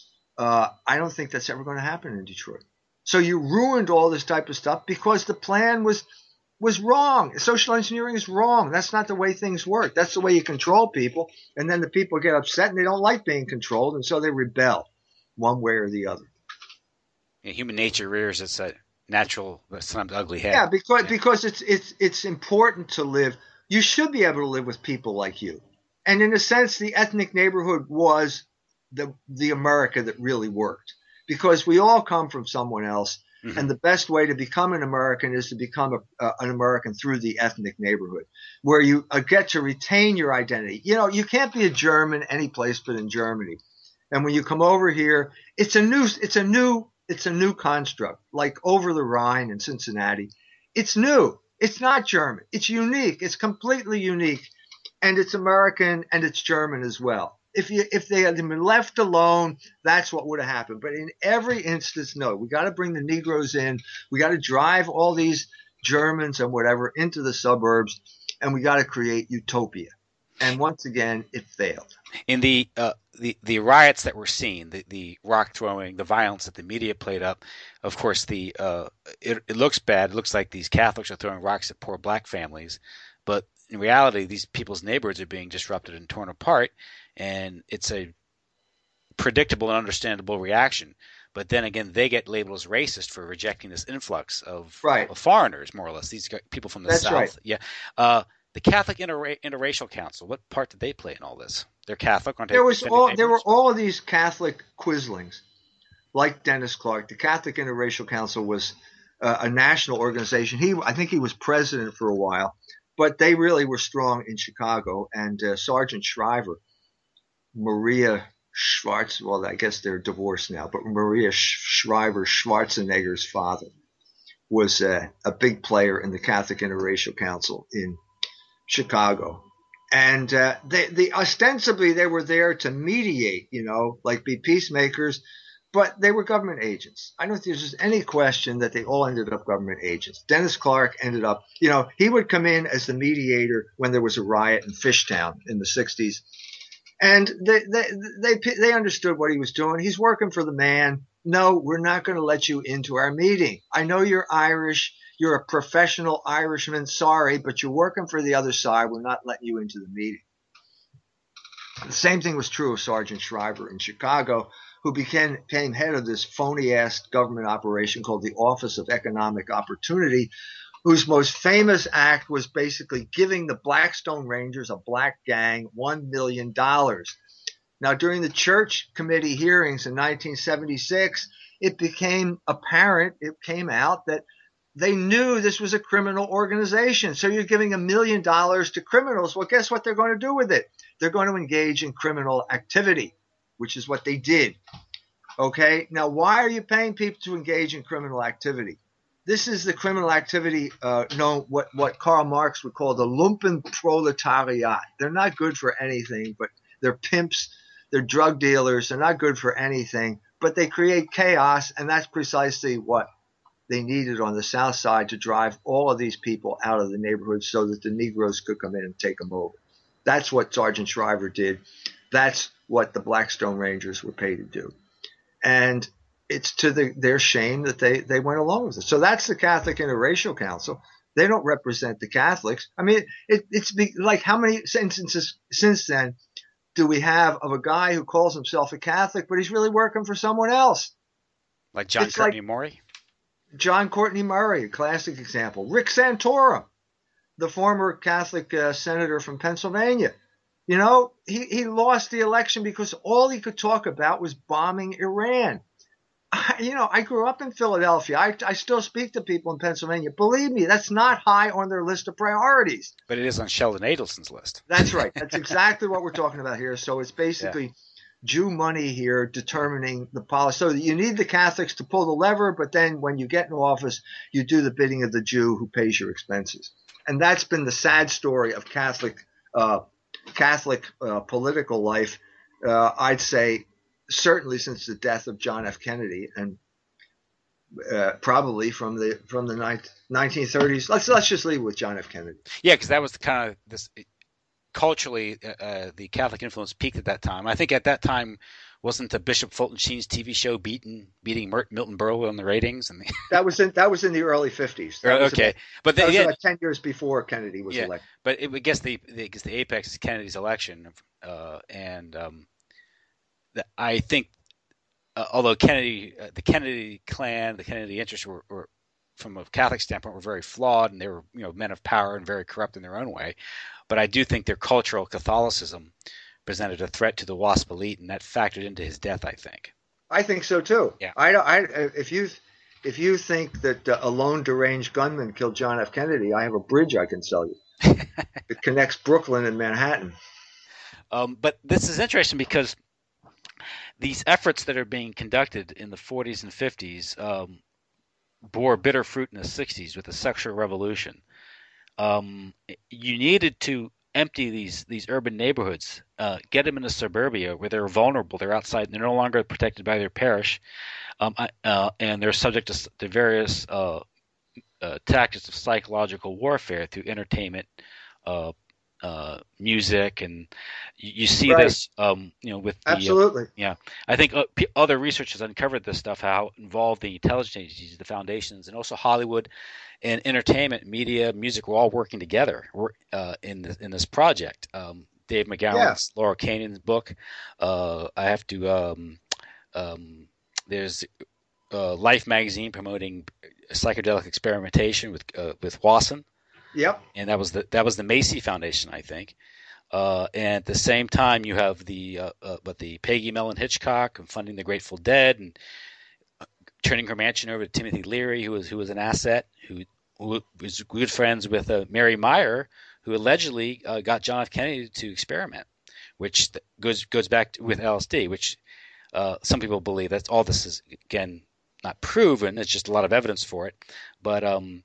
Uh, I don't think that's ever going to happen in Detroit. So you ruined all this type of stuff because the plan was was wrong. Social engineering is wrong. That's not the way things work. That's the way you control people. And then the people get upset and they don't like being controlled. And so they rebel one way or the other. Yeah, human nature rears its uh, natural, sometimes ugly head. Yeah, because yeah. because it's it's it's important to live. You should be able to live with people like you. And in a sense, the ethnic neighborhood was the the America that really worked, because we all come from someone else. Mm-hmm. And the best way to become an American is to become a, uh, an American through the ethnic neighborhood, where you uh, get to retain your identity. You know, you can't be a German any place but in Germany. And when you come over here, it's a new it's a new it's a new construct, like over the Rhine in Cincinnati. It's new. It's not German. It's unique. It's completely unique. And it's American and it's German as well. If you if they had been left alone, that's what would have happened. But in every instance, no. We got to bring the Negroes in. We got to drive all these Germans and whatever into the suburbs, and we got to create utopia. And once again, it failed. In the uh, the the riots that we're seeing, the the rock throwing, the violence that the media played up, of course, the uh, it, it looks bad. It looks like these Catholics are throwing rocks at poor black families, but in reality, these people's neighborhoods are being disrupted and torn apart, and it's a predictable and understandable reaction. But then again, they get labeled as racist for rejecting this influx of, right. of foreigners, more or less. These people from the That's South. Right. Yeah. Uh, the Catholic Inter- Interracial Council, what part did they play in all this? They're Catholic, aren't they? There was all, there were all of these Catholic quislings, like Dennis Clark. The Catholic Interracial Council was uh, a national organization. He, I think, he was president for a while, but they really were strong in Chicago. And uh, Sergeant Shriver, Maria Schwartz, well, I guess they're divorced now, but Maria Shriver, Schwarzenegger's father, was uh, a big player in the Catholic Interracial Council in Chicago. And uh, they, they ostensibly they were there to mediate, you know, like be peacemakers, but they were government agents. I don't think there's just any question that they all ended up government agents. Dennis Clark ended up, you know, he would come in as the mediator when there was a riot in Fishtown in the sixties. And they, they, they, they understood what he was doing. He's working for the man. No, we're not going to let you into our meeting. I know you're Irish. You're a professional Irishman. Sorry, but you're working for the other side. We're not letting you into the meeting. The same thing was true of Sergeant Shriver in Chicago, who became, became head of this phony-ass government operation called the Office of Economic Opportunity, whose most famous act was basically giving the Blackstone Rangers, a black gang, one million dollars. Now, during the church committee hearings in nineteen seventy-six, it became apparent, it came out that They knew this was a criminal organization. So you're giving a million dollars to criminals. Well, guess what they're going to do with it? They're going to engage in criminal activity, which is what they did. Okay. Now, why are you paying people to engage in criminal activity? This is the criminal activity uh, known what, what Karl Marx would call the lumpen proletariat. They're not good for anything, but they're pimps, they're drug dealers, they're not good for anything, but they create chaos, and that's precisely what they needed on the South Side to drive all of these people out of the neighborhood so that the Negroes could come in and take them over. That's what Sergeant Shriver did. That's what the Blackstone Rangers were paid to do. And it's to the, their shame that they, they went along with it. So that's the Catholic Interracial Council. They don't represent the Catholics. I mean, it, it's be, like how many instances since then do we have of a guy who calls himself a Catholic, but he's really working for someone else? Like John It's Courtney like Murray? John Courtney Murray, a classic example. Rick Santorum, the former Catholic uh, senator from Pennsylvania. You know, he, he lost the election because all he could talk about was bombing Iran. I, you know, I grew up in Philadelphia. I, I still speak to people in Pennsylvania. Believe me, that's not high on their list of priorities. But it is on Sheldon Adelson's list. That's right. That's exactly what we're talking about here. So it's basically yeah. Jew money here determining the policy. So you need the Catholics to pull the lever, but then when you get in office, you do the bidding of the Jew who pays your expenses. And that's been the sad story of Catholic uh, Catholic uh, political life, uh, I'd say, certainly since the death of John F. Kennedy, and uh, probably from the from the nineteen thirties. Let's let's just leave with John F. Kennedy. Yeah, because that was kind of this culturally, uh, the Catholic influence peaked at that time. I think at that time wasn't the Bishop Fulton Sheen's T V show beating beating Milton Berle on the ratings, and the that was in that was in the early fifties. Okay, about, but that the, was yeah, about ten years before Kennedy was yeah, elected. But it, I guess the, the I guess the apex is Kennedy's election, uh, and um, the, I think uh, although Kennedy, uh, the Kennedy clan, the Kennedy interests were, were, from a Catholic standpoint, were very flawed, and they were you know men of power and very corrupt in their own way. But I do think their cultural Catholicism presented a threat to the WASP elite, and that factored into his death, I think. I think so too. Yeah. I, I if you if you think that uh, a lone deranged gunman killed John F. Kennedy, I have a bridge I can sell you. It connects Brooklyn and Manhattan. Um, but this is interesting because these efforts that are being conducted in the forties and fifties um, bore bitter fruit in the sixties with the sexual revolution. Um, you needed to empty these these urban neighborhoods, uh, get them into suburbia where they're vulnerable, they're outside, they're no longer protected by their parish, um, uh, and they're subject to, to various uh, uh, tactics of psychological warfare through entertainment, uh, uh, music, and you, you see right. this, um, you know, with the, absolutely. Uh, yeah, I think uh, p- other research has uncovered this stuff, how involved the intelligence agencies, the foundations, and also Hollywood and entertainment, media, music were all working together uh, in this, in this project. Um, Dave McGowan's, yeah. Laura Kanan's book. Uh, I have to. Um, um, there's uh, Life magazine promoting psychedelic experimentation with uh, with Wasson. Yep. And that was the that was the Macy Foundation, I think. Uh, and at the same time, you have the uh, uh, but the Peggy Mellon Hitchcock and funding the Grateful Dead and turning her mansion over to Timothy Leary, who was who was an asset, who, who was good friends with uh, Mary Meyer, who allegedly uh, got John F. Kennedy to experiment, which goes goes back to, with L S D, which uh, some people believe that all this is again not proven. It's just a lot of evidence for it, but um,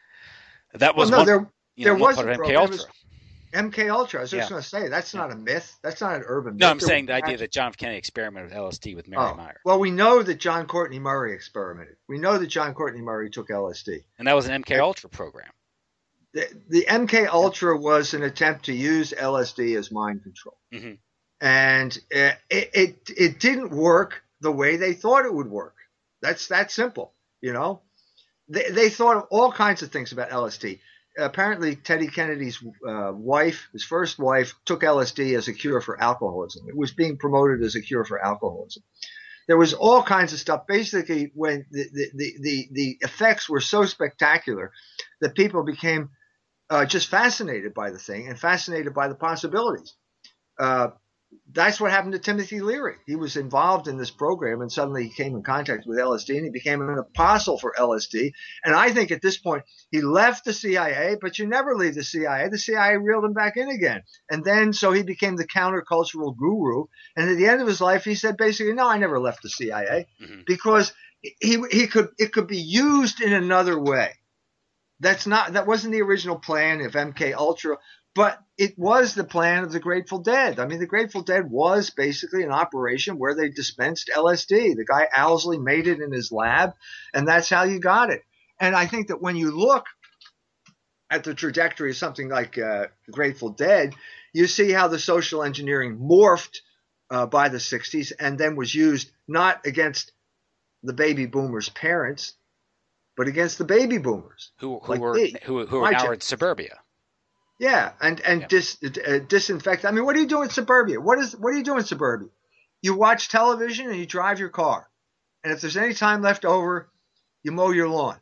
that was well, no, one, there, you know, there one was part a of M K program. Ultra. M K Ultra. I was just Yeah. going to say that's not a myth. That's not an urban myth. No, I'm There saying the was idea actually- that John F. Kennedy experimented with L S D with Mary Oh, Meyer, well, we know that John Courtney Murray experimented. We know that John Courtney Murray took L S D. and that was an M K Ultra program. The, the M K Ultra was an attempt to use L S D as mind control, Mm-hmm. and it, it it didn't work the way they thought it would work. That's that simple, you know. They they thought of all kinds of things about L S D. Apparently, Teddy Kennedy's uh, wife, his first wife, took L S D as a cure for alcoholism. It was being promoted as a cure for alcoholism. There was all kinds of stuff. Basically, when the the the, the, the effects were so spectacular that people became uh, just fascinated by the thing and fascinated by the possibilities. Uh, That's what happened to Timothy Leary. He was involved in this program and suddenly he came in contact with L S D and he became an apostle for L S D. And I think at this point he left the C I A, but you never leave the C I A. The C I A reeled him back in again. And then so he became the countercultural guru. And at the end of his life, he said basically, no, I never left the C I A mm-hmm. because he, he could, it could be used in another way. That's not, that wasn't the original plan of M K Ultra. But it was the plan of the Grateful Dead. I mean, the Grateful Dead was basically an operation where they dispensed L S D. The guy Owsley made it in his lab, and that's how you got it. And I think that when you look at the trajectory of something like uh, the Grateful Dead, you see how the social engineering morphed uh, by the sixties and then was used not against the baby boomers' parents, but against the baby boomers. Who, who, like were, who, who were now in suburbia. Yeah, and and yeah. Dis, uh, disinfect. I mean, what do you do in suburbia? What is what do you do in suburbia? You watch television and you drive your car, and if there's any time left over, you mow your lawn.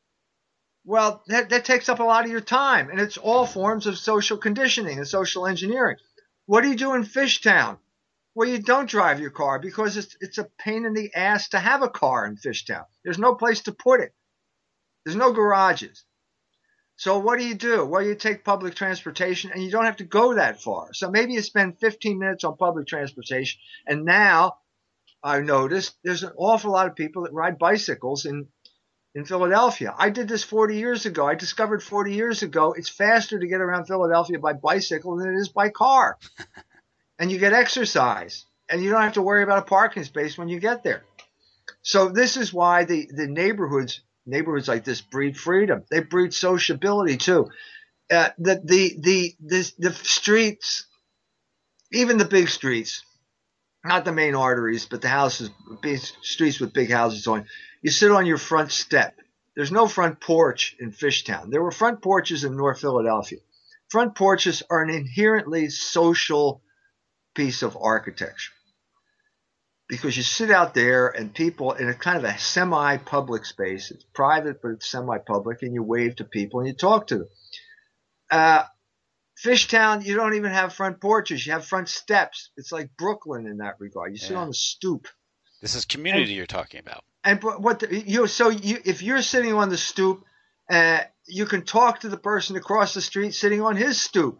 Well, that that takes up a lot of your time, and it's all forms of social conditioning and social engineering. What do you do in Fishtown? Well, you don't drive your car because it's it's a pain in the ass to have a car in Fishtown. There's no place to put it. There's no garages. So what do you do? Well, you take public transportation and you don't have to go that far. So maybe you spend fifteen minutes on public transportation. And now I've noticed there's an awful lot of people that ride bicycles in, in Philadelphia. I did this forty years ago. I discovered forty years ago it's faster to get around Philadelphia by bicycle than it is by car. And you get exercise. And you don't have to worry about a parking space when you get there. So this is why the, the neighborhoods Neighborhoods like this breed freedom. They breed sociability too. Uh, the, the, the, the, the streets, even the big streets, not the main arteries, but the houses, big streets with big houses on. You sit on your front step. There's no front porch in Fishtown. There were front porches in North Philadelphia. Front porches are an inherently social piece of architecture. Because you sit out there and people in a kind of a semi-public space. It's private, but it's semi-public, and you wave to people and you talk to them. Uh, Fishtown, you don't even have front porches. You have front steps. It's like Brooklyn in that regard. You sit yeah. on the stoop. This is community and, you're talking about. And what the, you so you if you're sitting on the stoop, uh, you can talk to the person across the street sitting on his stoop.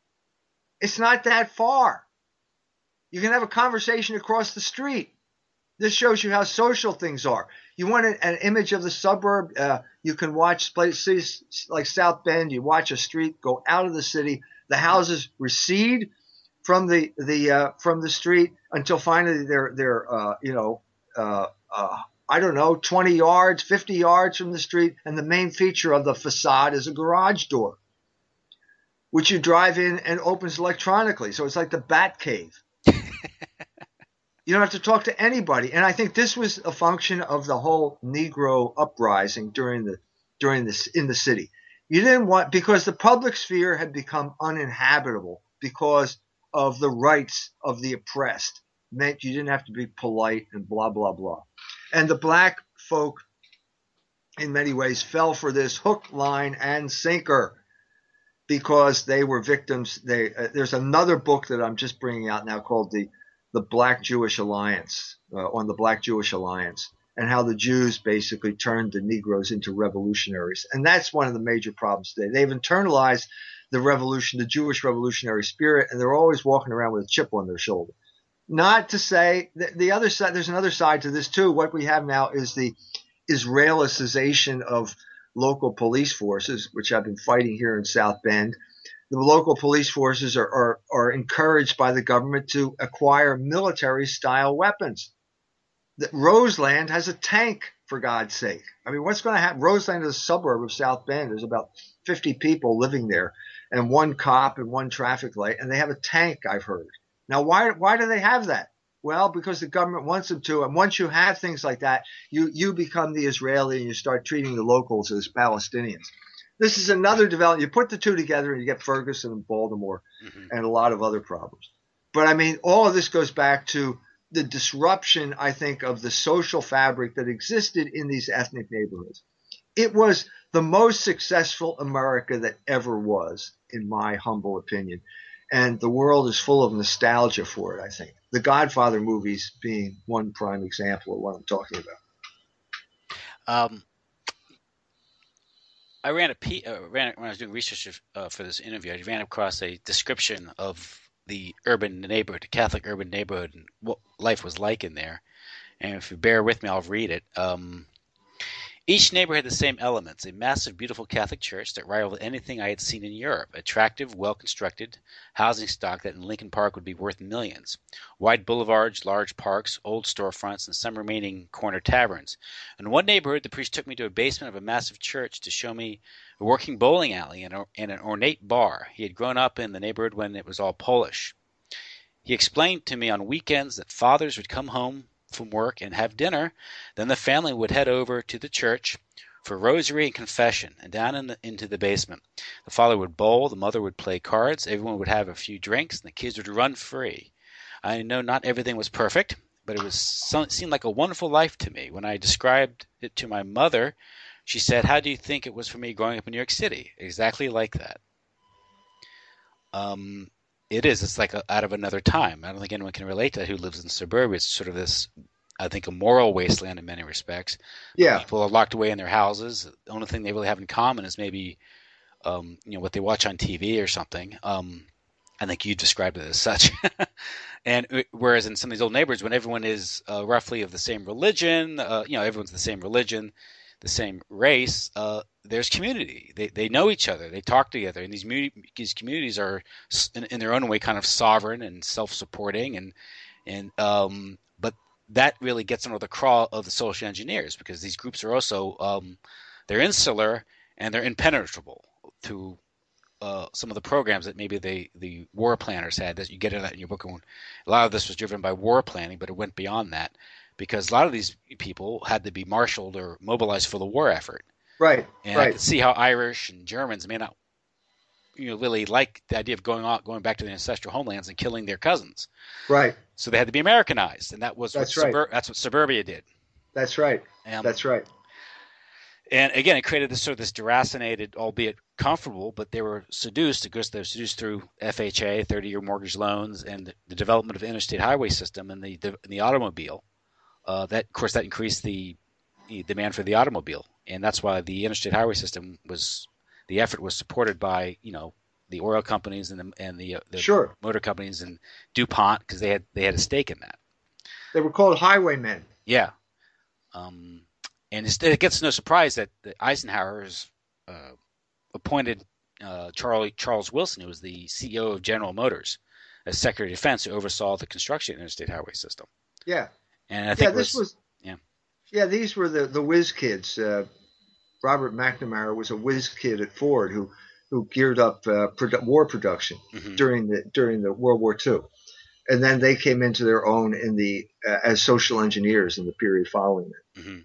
It's not that far. You can have a conversation across the street. This shows you how social things are. You want an, an image of the suburb, uh, you can watch places like South Bend. You watch a street go out of the city. The houses recede from the the uh, from the street until finally they're they're uh, you know uh, uh, I don't know twenty yards, fifty yards from the street, and the main feature of the facade is a garage door, which you drive in and opens electronically. So it's like the Bat Cave. You don't have to talk to anybody. And I think this was a function of the whole Negro uprising during the during this in the city. You didn't want because the public sphere had become uninhabitable because of the rights of the oppressed. It meant you didn't have to be polite and blah blah blah. And the black folk in many ways fell for this hook, line, and sinker because they were victims. They uh, there's another book that I'm just bringing out now called the the Black Jewish Alliance, uh, on the Black Jewish Alliance, and how the Jews basically turned the Negroes into revolutionaries. And that's one of the major problems today. They've internalized the revolution, the Jewish revolutionary spirit, and they're always walking around with a chip on their shoulder. Not to say that the other side, there's another side to this too. What we have now is the Israelicization of local police forces, which I've been fighting here in South Bend. The local police forces are, are, are encouraged by the government to acquire military-style weapons. The, Roseland has a tank, for God's sake. I mean, what's going to happen? Roseland is a suburb of South Bend. There's about fifty people living there, and one cop and one traffic light, and they have a tank, I've heard. Now, why why do they have that? Well, because the government wants them to, and once you have things like that, you, you become the Israeli and you start treating the locals as Palestinians. This is another development. You put the two together and you get Ferguson and Baltimore mm-hmm. and a lot of other problems. But I mean, all of this goes back to the disruption, I think, of the social fabric that existed in these ethnic neighborhoods. It was the most successful America that ever was, in my humble opinion. and the world is full of nostalgia for it. I think the Godfather movies being one prime example of what I'm talking about. Um, I ran a P, uh, ran when I was doing research uh, for this interview. I ran across a description of the urban neighborhood, the Catholic urban neighborhood, and what life was like in there. And if you bear with me, I'll read it. Um, Each neighbor had the same elements: a massive, beautiful Catholic church that rivaled anything I had seen in Europe, attractive, well-constructed housing stock that in Lincoln Park would be worth millions, wide boulevards, large parks, old storefronts, and some remaining corner taverns. In one neighborhood, the priest took me to a basement of a massive church to show me a working bowling alley and, and an ornate bar. He had grown up in the neighborhood when it was all Polish. He explained to me on weekends that fathers would come home from work and have dinner. Then the family would head over to the church for rosary and confession, and down in the, into the basement. The father would bowl, the mother would play cards, everyone would have a few drinks, and the kids would run free. I know not everything was perfect, but it was some, it seemed like a wonderful life to me. When I described it to my mother, she said, "How do you think it was for me growing up in New York City?" Exactly like that. Um, it is. It's like a, out of another time. I don't think anyone can relate to that who lives in suburbia. It's sort of this, I think, a moral wasteland in many respects. Yeah. People are locked away in their houses. The only thing they really have in common is maybe, um, you know, what they watch on T V or something. Um, I think you described it as such. And uh, whereas in some of these old neighborhoods, when everyone is uh, roughly of the same religion, uh, you know, everyone's the same religion, the same race, uh, there's community. They they know each other. They talk together. And these, mu- these communities are, in, in their own way, kind of sovereign and self-supporting. And and um, but that really gets under the craw of the social engineers, because these groups are also um, they're insular and they're impenetrable to uh, some of the programs that maybe they the war planners had. That you get in that in your book. A lot of this was driven by war planning, but it went beyond that, because a lot of these people had to be marshaled or mobilized for the war effort. Right. And I Right. could see how Irish and Germans may not, you know, really like the idea of going out, going back to their ancestral homelands and killing their cousins. Right. So they had to be Americanized, and that was what That's right. subur- that's what suburbia did. That's right. Um, That's right. and again, it created this sort of this deracinated, albeit comfortable, but they were seduced because they were seduced through F H A, thirty-year mortgage loans, and the, the development of the interstate highway system and the the, the automobile. Uh, that, of course, that increased the, the demand for the automobile, and that's why the interstate highway system was the effort was supported by, you know, the oil companies and the and the, uh, the Sure. motor companies and DuPont, because they had they had a stake in that. They were called highwaymen. Yeah. Um, and it's, it gets no surprise that the Eisenhower's uh, appointed uh, Charlie Charles Wilson, who was the C E O of General Motors, as Secretary of Defense, who oversaw the construction of the interstate highway system. Yeah. And I Yeah. think it This was, was. yeah. Yeah. These were the the whiz kids. Uh, Robert McNamara was a whiz kid at Ford who who geared up uh, produ- war production Mm-hmm. during the during the World War Two, and then they came into their own in the uh, as social engineers in the period following that. Mm-hmm.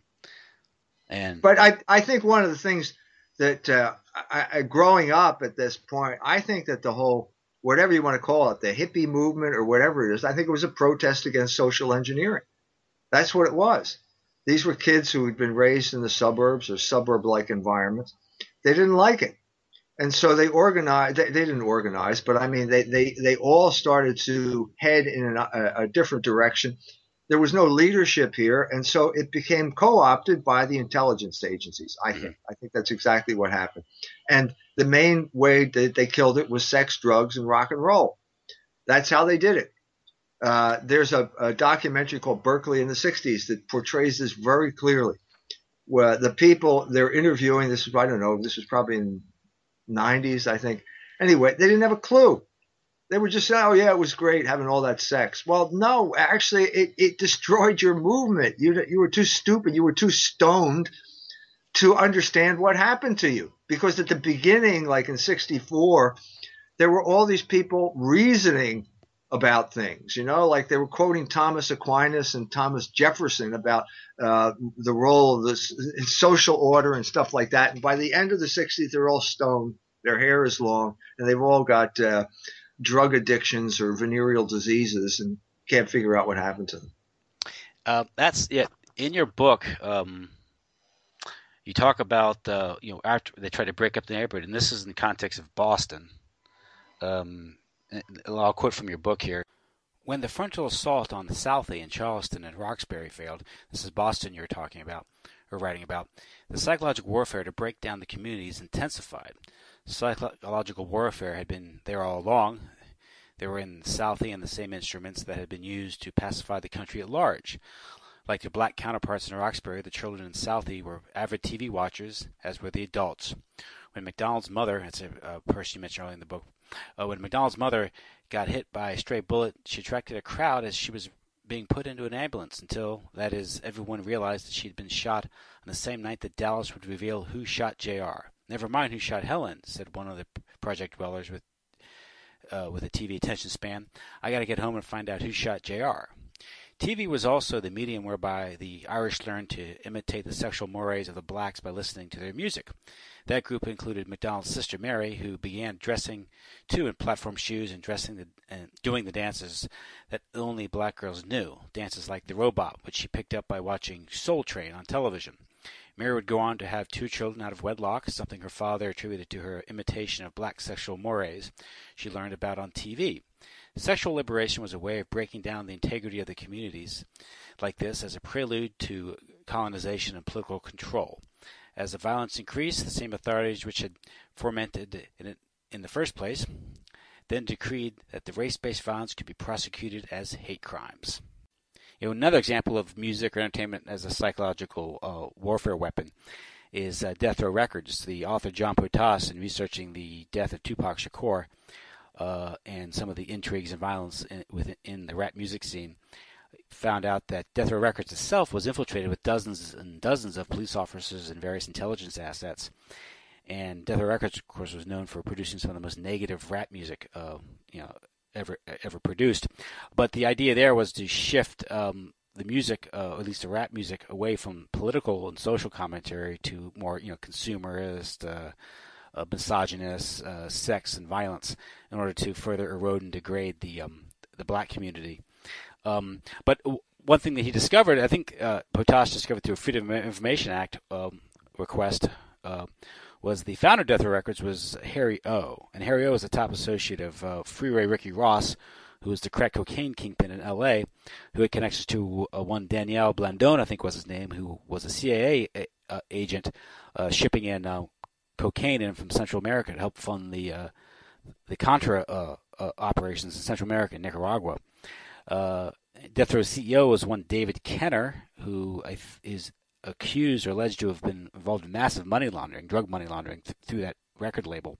And But I I think one of the things that uh, I, I, growing up at this point, I think that the whole whatever you want to call it, the hippie movement or whatever it is, I think it was a protest against social engineering. That's what it was. These were kids who had been raised in the suburbs or suburb-like environments. They didn't like it. And so they organized, they, they didn't organize, but I mean, they, they, they all started to head in an, a, a different direction. There was no leadership here. And so it became co-opted by the intelligence agencies. I think, mm-hmm. I think that's exactly what happened. And the main way that they killed it was sex, drugs, and rock and roll. That's how they did it. Uh, there's a, a documentary called Berkeley in the sixties that portrays this very clearly. Where the people they're interviewing, this is, I don't know, this was probably in nineties, I think. Anyway, they didn't have a clue. They were just saying, oh, yeah, it was great having all that sex. Well, no, actually, it, it destroyed your movement. You, you were too stupid. You were too stoned to understand what happened to you. Because at the beginning, like in sixty-four, there were all these people reasoning about things, you know, like they were quoting Thomas Aquinas and Thomas Jefferson about uh, the role of this social order and stuff like that. And by the end of the sixties, they're all stoned. Their hair is long, and they've all got uh, drug addictions or venereal diseases and can't figure out what happened to them. Uh, that's yeah. In your book, um, you talk about uh, you know after they try to break up the neighborhood, and this is in the context of Boston. Um, I'll quote from your book here. When the frontal assault on the Southie in Charleston and Roxbury failed, this is Boston you're talking about, or writing about, the psychological warfare to break down the communities intensified. Psychological warfare had been there all along. They were in the Southie and the same instruments that had been used to pacify the country at large. Like their black counterparts in Roxbury, the children in Southie were avid T V watchers, as were the adults. When McDonald's mother, that's a, a person you mentioned earlier in the book, uh, when McDonald's mother got hit by a stray bullet, she attracted a crowd as she was being put into an ambulance until, that is, everyone realized that she had been shot on the same night that Dallas would reveal who shot J R. Never mind who shot Helen, said one of the project dwellers with uh, with a T V attention span. I got to get home and find out who shot J R. T V was also the medium whereby the Irish learned to imitate the sexual mores of the blacks by listening to their music. That group included McDonald's sister Mary, who began dressing too in platform shoes and dressing the, and doing the dances that only black girls knew, dances like the robot, which she picked up by watching Soul Train on television. Mary would go on to have two children out of wedlock, something her father attributed to her imitation of black sexual mores she learned about on T V. Sexual liberation was a way of breaking down the integrity of the communities like this as a prelude to colonization and political control. As the violence increased, the same authorities which had fomented it in the first place then decreed that the race-based violence could be prosecuted as hate crimes. You know, another example of music or entertainment as a psychological uh, warfare weapon is uh, Death Row Records. The author John Potas, in researching the death of Tupac Shakur uh, and some of the intrigues and violence in, within the rap music scene, found out that Death Row Records itself was infiltrated with dozens and dozens of police officers and various intelligence assets. And Death Row Records, of course, was known for producing some of the most negative rap music, uh, you know, ever ever produced. But the idea there was to shift um, the music, uh, or at least the rap music, away from political and social commentary to more, you know, consumerist, uh, uh, misogynist, uh, sex and violence, in order to further erode and degrade the um, the black community. Um, but one thing that he discovered, I think uh, Potash discovered through a Freedom of Information Act um, request, uh, was the founder of Death Row Records was Harry O. And Harry O. is a top associate of uh, Freeway Ricky Ross, who was the crack cocaine kingpin in L A, who had connections to uh, one Danielle Blandone, I think was his name, who was a C I A uh, agent uh, shipping in uh, cocaine in from Central America to help fund the uh, the Contra uh, uh, operations in Central America and Nicaragua. Uh, Death Row C E O was one David Kenner, who I th- is accused or alleged to have been involved in massive money laundering, drug money laundering th- through that record label.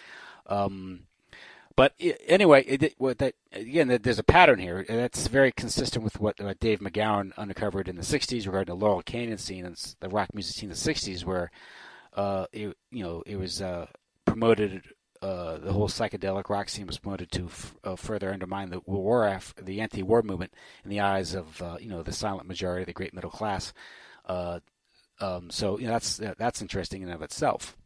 Um, but it, anyway, it, what that again, there's a pattern here, and that's very consistent with what uh, Dave McGowan uncovered in the sixties regarding the Laurel Canyon scene and the rock music scene in the sixties, where uh, it, you know, it was uh, promoted. Uh, the whole psychedelic rock scene was promoted to f- uh, further undermine the war, af- the anti-war movement in the eyes of uh, you know the silent majority, the great middle class. Uh, um, so you know that's that's interesting in and of itself.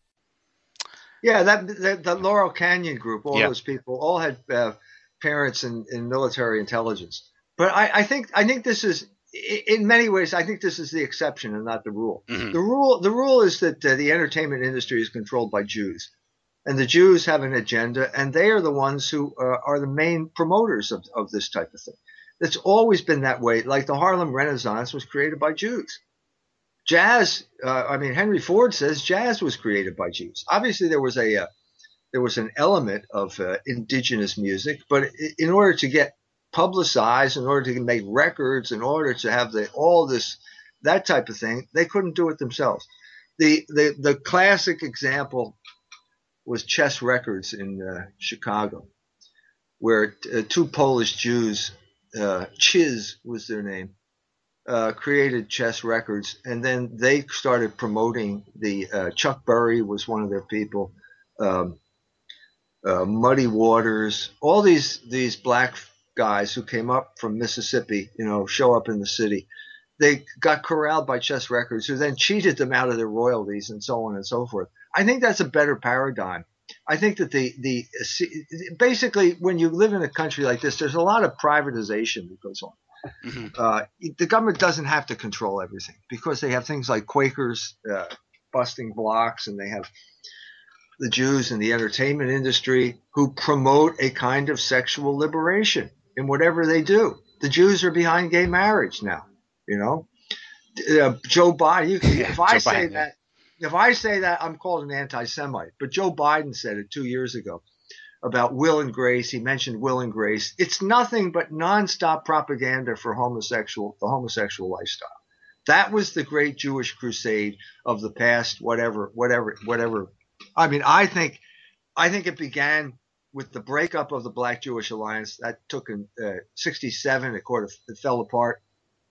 Yeah, that the, the Laurel Canyon group, all Yeah. those people, all had uh, parents in, in military intelligence. But I, I think I think this is, in many ways, I think this is the exception and not the rule. Mm-hmm. The rule the rule is that uh, the entertainment industry is controlled by Jews, and the Jews have an agenda, and they are the ones who uh, are the main promoters of, of this type of thing. It's always been that way. Like the Harlem Renaissance was created by Jews. Jazz, uh, I mean, Henry Ford says jazz was created by Jews. Obviously, there was a uh, there was an element of uh, indigenous music, but in order to get publicized, in order to make records, in order to have the all this that type of thing, they couldn't do it themselves. The the the classic example was Chess Records in uh, Chicago, where uh, two Polish Jews, uh, Chiz was their name, uh, created Chess Records, and then they started promoting the uh, Chuck Berry was one of their people, um, uh, Muddy Waters, all these these black guys who came up from Mississippi, you know, show up in the city. They got corralled by Chess Records, who then cheated them out of their royalties and so on and so forth. I think that's a better paradigm. I think that the the basically when you live in a country like this, there's a lot of privatization that goes on. Mm-hmm. Uh, the government doesn't have to control everything because they have things like Quakers uh, busting blocks, and they have the Jews in the entertainment industry who promote a kind of sexual liberation in whatever they do. The Jews are behind gay marriage now, you know. Uh, Joe Biden, you can, Yeah, if I Joe say Biden. Yeah. that, if I say that, I'm called an anti-Semite. But Joe Biden said it two years ago about Will and Grace. He mentioned Will and Grace. It's nothing but nonstop propaganda for homosexual, the homosexual lifestyle. That was the great Jewish crusade of the past, whatever, whatever, whatever. I mean, I think, I think it began with the breakup of the Black Jewish Alliance. That took in uh, sixty-seven. It, it fell apart.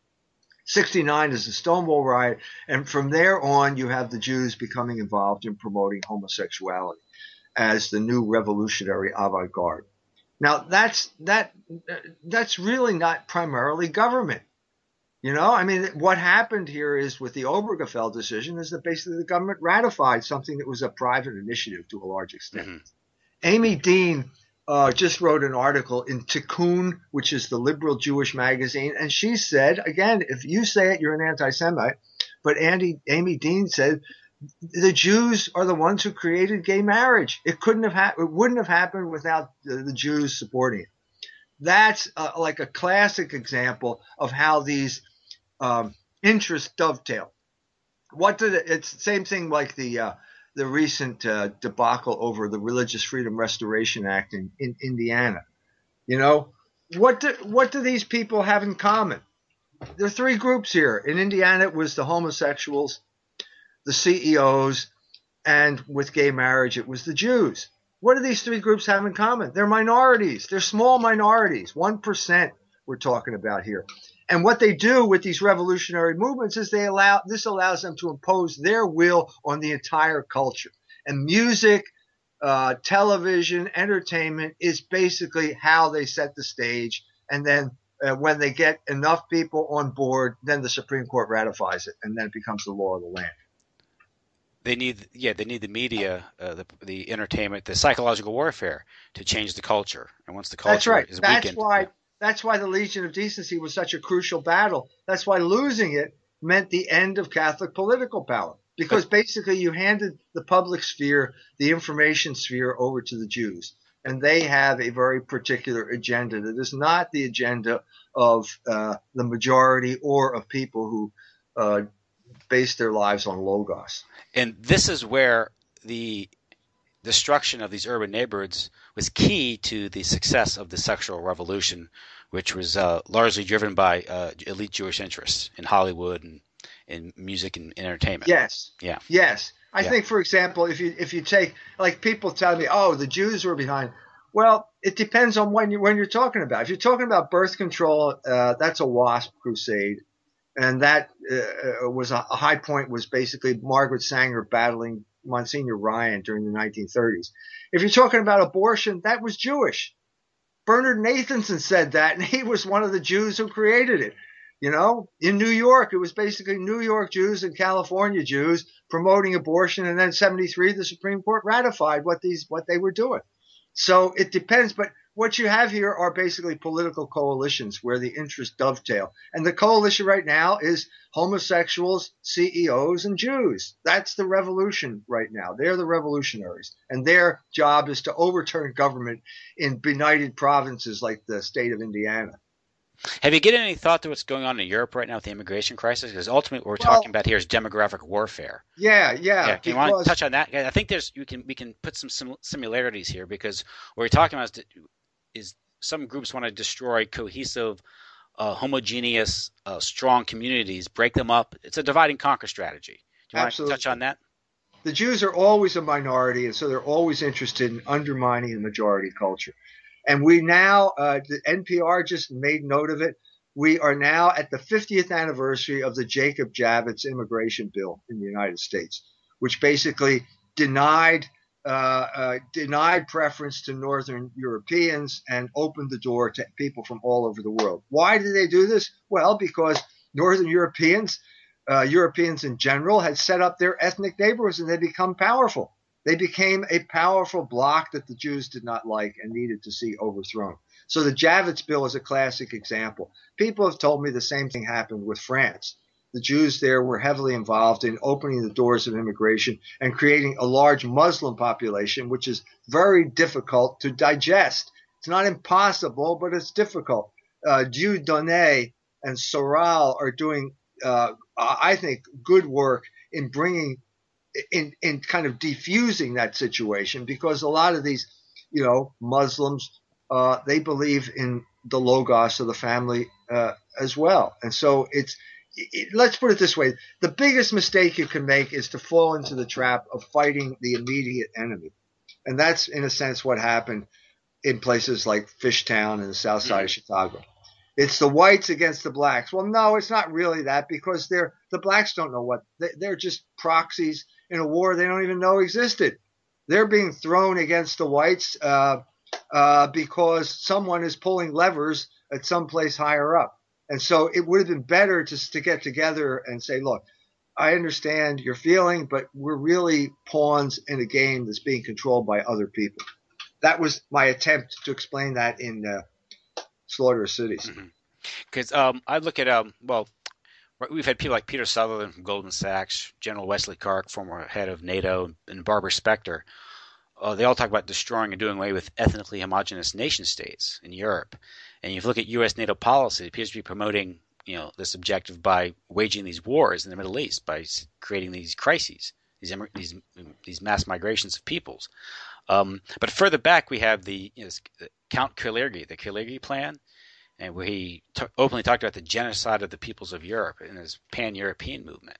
sixty-nine is the Stonewall riot. And from there on, you have the Jews becoming involved in promoting homosexuality as the new revolutionary avant-garde. Now, that's that that's really not primarily government. You know, I mean, what happened here is with the Obergefell decision is that basically the government ratified something that was a private initiative to a large extent. Mm-hmm. Amy Dean uh, just wrote an article in Tikkun, which is the liberal Jewish magazine, and she said, again, if you say it, you're an anti-Semite. But Andy, Amy Dean said the Jews are the ones who created gay marriage. It couldn't have ha- it wouldn't have happened without the, the Jews supporting it. That's uh, like a classic example of how these um, interests dovetail. What did it, it's the same thing like the uh, the recent uh, debacle over the Religious Freedom Restoration Act in, in Indiana. You know, what do, what do these people have in common? There are three groups here. In Indiana, it was the homosexuals, the C E Os, and with gay marriage, it was the Jews. What do these three groups have in common? They're minorities. They're small minorities. one percent we're talking about here. And what they do with these revolutionary movements is they allow, this allows them to impose their will on the entire culture. And music, uh, television, entertainment is basically how they set the stage. And then uh, when they get enough people on board, then the Supreme Court ratifies it, and then it becomes the law of the land. They need, yeah, they need the media, uh, the the entertainment, the psychological warfare to change the culture. And once the That's culture right. is That's weakened, why yeah. that's why the Legion of Decency was such a crucial battle. That's why losing it meant the end of Catholic political power. Because But basically you handed the public sphere, the information sphere, over to the Jews. And they have a very particular agenda that is not the agenda of uh, the majority or of people who uh, base their lives on Logos. and this is where the destruction of these urban neighborhoods was key to the success of the sexual revolution, which was uh, largely driven by uh, elite Jewish interests in Hollywood and in music and entertainment. Yes. Yeah. Yes. I Yeah. think, for example, if you if you take, like, people tell me, oh, the Jews were behind. Well, it depends on when you when you're talking about. If you're talking about birth control, uh, that's a WASP crusade, and that uh, was a, a high point. Was basically Margaret Sanger battling Monsignor Ryan during the nineteen thirties. If you're talking about abortion, that was Jewish. Bernard Nathanson said that, and he was one of the Jews who created it. You know, in New York, it was basically New York Jews and California Jews promoting abortion, and then seventy-three, the Supreme Court ratified what these what they were doing. So it depends, but what you have here are basically political coalitions where the interests dovetail. And the coalition right now is homosexuals, C E Os, and Jews. That's the revolution right now. They're the revolutionaries. And their job is to overturn government in benighted provinces like the state of Indiana. Have you given any thought to what's going on in Europe right now with the immigration crisis? Because ultimately, what we're Well, talking about here is demographic warfare. yeah, yeah, Yeah, can you want to because touch on that? I think there's you can we can put some sim- similarities here because what we're talking about is, is some groups want to destroy cohesive, uh, homogeneous, uh, strong communities, break them up. It's a divide and conquer strategy. Do you want to touch absolutely. on that? The Jews are always a minority, and so they're always interested in undermining the majority culture. And we now, uh, the N P R just made note of it. We are now at the fiftieth anniversary of the Jacob Javits immigration bill in the United States, which basically denied uh, uh, denied preference to Northern Europeans and opened the door to people from all over the world. Why did they do this? Well, because Northern Europeans, uh, Europeans in general, had set up their ethnic neighborhoods and they become powerful. They became a powerful bloc that the Jews did not like and needed to see overthrown. So the Javits bill is a classic example. People have told me the same thing happened with France. the Jews there were heavily involved in opening the doors of immigration and creating a large Muslim population, which is very difficult to digest. It's not impossible, but it's difficult. Uh, Dieudonné and Soral are doing, uh, I think, good work in bringing, in, in kind of defusing that situation, because a lot of these, you know, Muslims, uh, they believe in the logos of the family uh, as well. And so it's, it, let's put it this way. The biggest mistake you can make is to fall into the trap of fighting the immediate enemy. And that's, in a sense, what happened in places like Fishtown and the south side of Chicago. It's the whites against the blacks. Well, no, it's not really that, because they're, the blacks don't know what, they're just proxies in a war they don't even know existed. They're being thrown against the whites uh, uh, because someone is pulling levers at some place higher up. And so it would have been better to, to get together and say, look, I understand your feeling, but we're really pawns in a game that's being controlled by other people. That was my attempt to explain that in uh, Slaughter of Cities. Because mm-hmm. um, I look at, um, well, we've had people like Peter Sutherland from Goldman Sachs, General Wesley Clark, former head of NATO, and Barbara Specter. Uh, they all talk about destroying and doing away with ethnically homogenous nation states in Europe. And if you look at U S NATO policy, it appears to be promoting, you know, this objective by waging these wars in the Middle East, by creating these crises, these these these mass migrations of peoples. Um, but further back, we have the you know, Count Kalergi, the Kalergi Plan, and where he t- openly talked about the genocide of the peoples of Europe in his pan-European movement.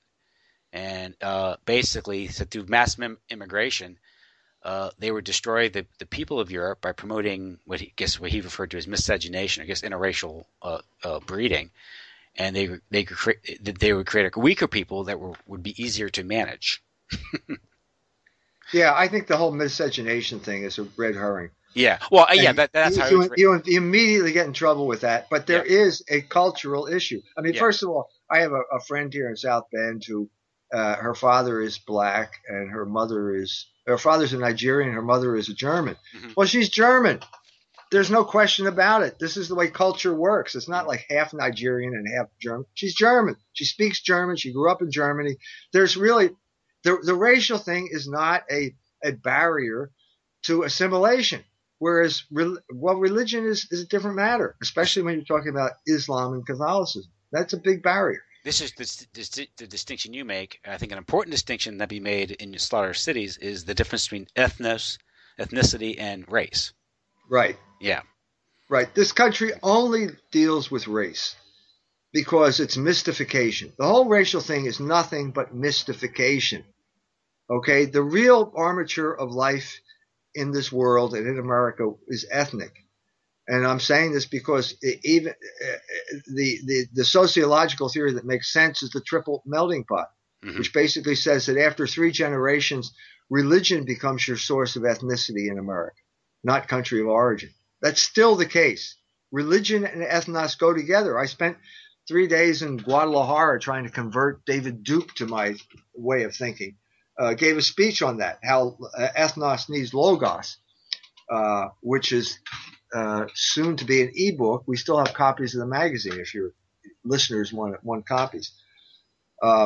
And uh, basically, said through mass mem- immigration, uh, they would destroy the, the people of Europe by promoting what he I guess what he referred to as miscegenation, I guess interracial uh, uh, breeding, and they they could create, they would create a weaker people that were, would be easier to manage. Yeah, I think the whole miscegenation thing is a red herring. Yeah, well, and yeah, that, that's you, how you, it was you, you immediately get in trouble with that. But there yeah. is a cultural issue. I mean, yeah. First of all, I have a, a friend here in South Bend who, uh, her father is black and her mother is, her father's a Nigerian, her mother is a German. Mm-hmm. Well, she's German. There's no question about it. This is the way culture works. It's not like half Nigerian and half German. She's German. She speaks German. She grew up in Germany. There's really, the, the racial thing is not a, a barrier to assimilation. Whereas, well, religion is, is a different matter, especially when you're talking about Islam and Catholicism. That's a big barrier. This is the, the, the distinction you make. I think an important distinction that be made in Slaughter of Cities is the difference between ethnos, ethnicity and race. Right. Yeah. Right. This country only deals with race because it's mystification. The whole racial thing is nothing but mystification. Okay? The real armature of life in this world and in America is ethnic. And I'm saying this because even the, the, the sociological theory that makes sense is the triple melting pot, mm-hmm. which basically says that after three generations, religion becomes your source of ethnicity in America, not country of origin. That's still the case. Religion and ethnos go together. I spent three days in Guadalajara trying to convert David Duke to my way of thinking. Uh, gave a speech on that, how uh, ethnos needs logos, uh, which is uh, soon to be an ebook. We still have copies of the magazine if your listeners want, want copies. Uh,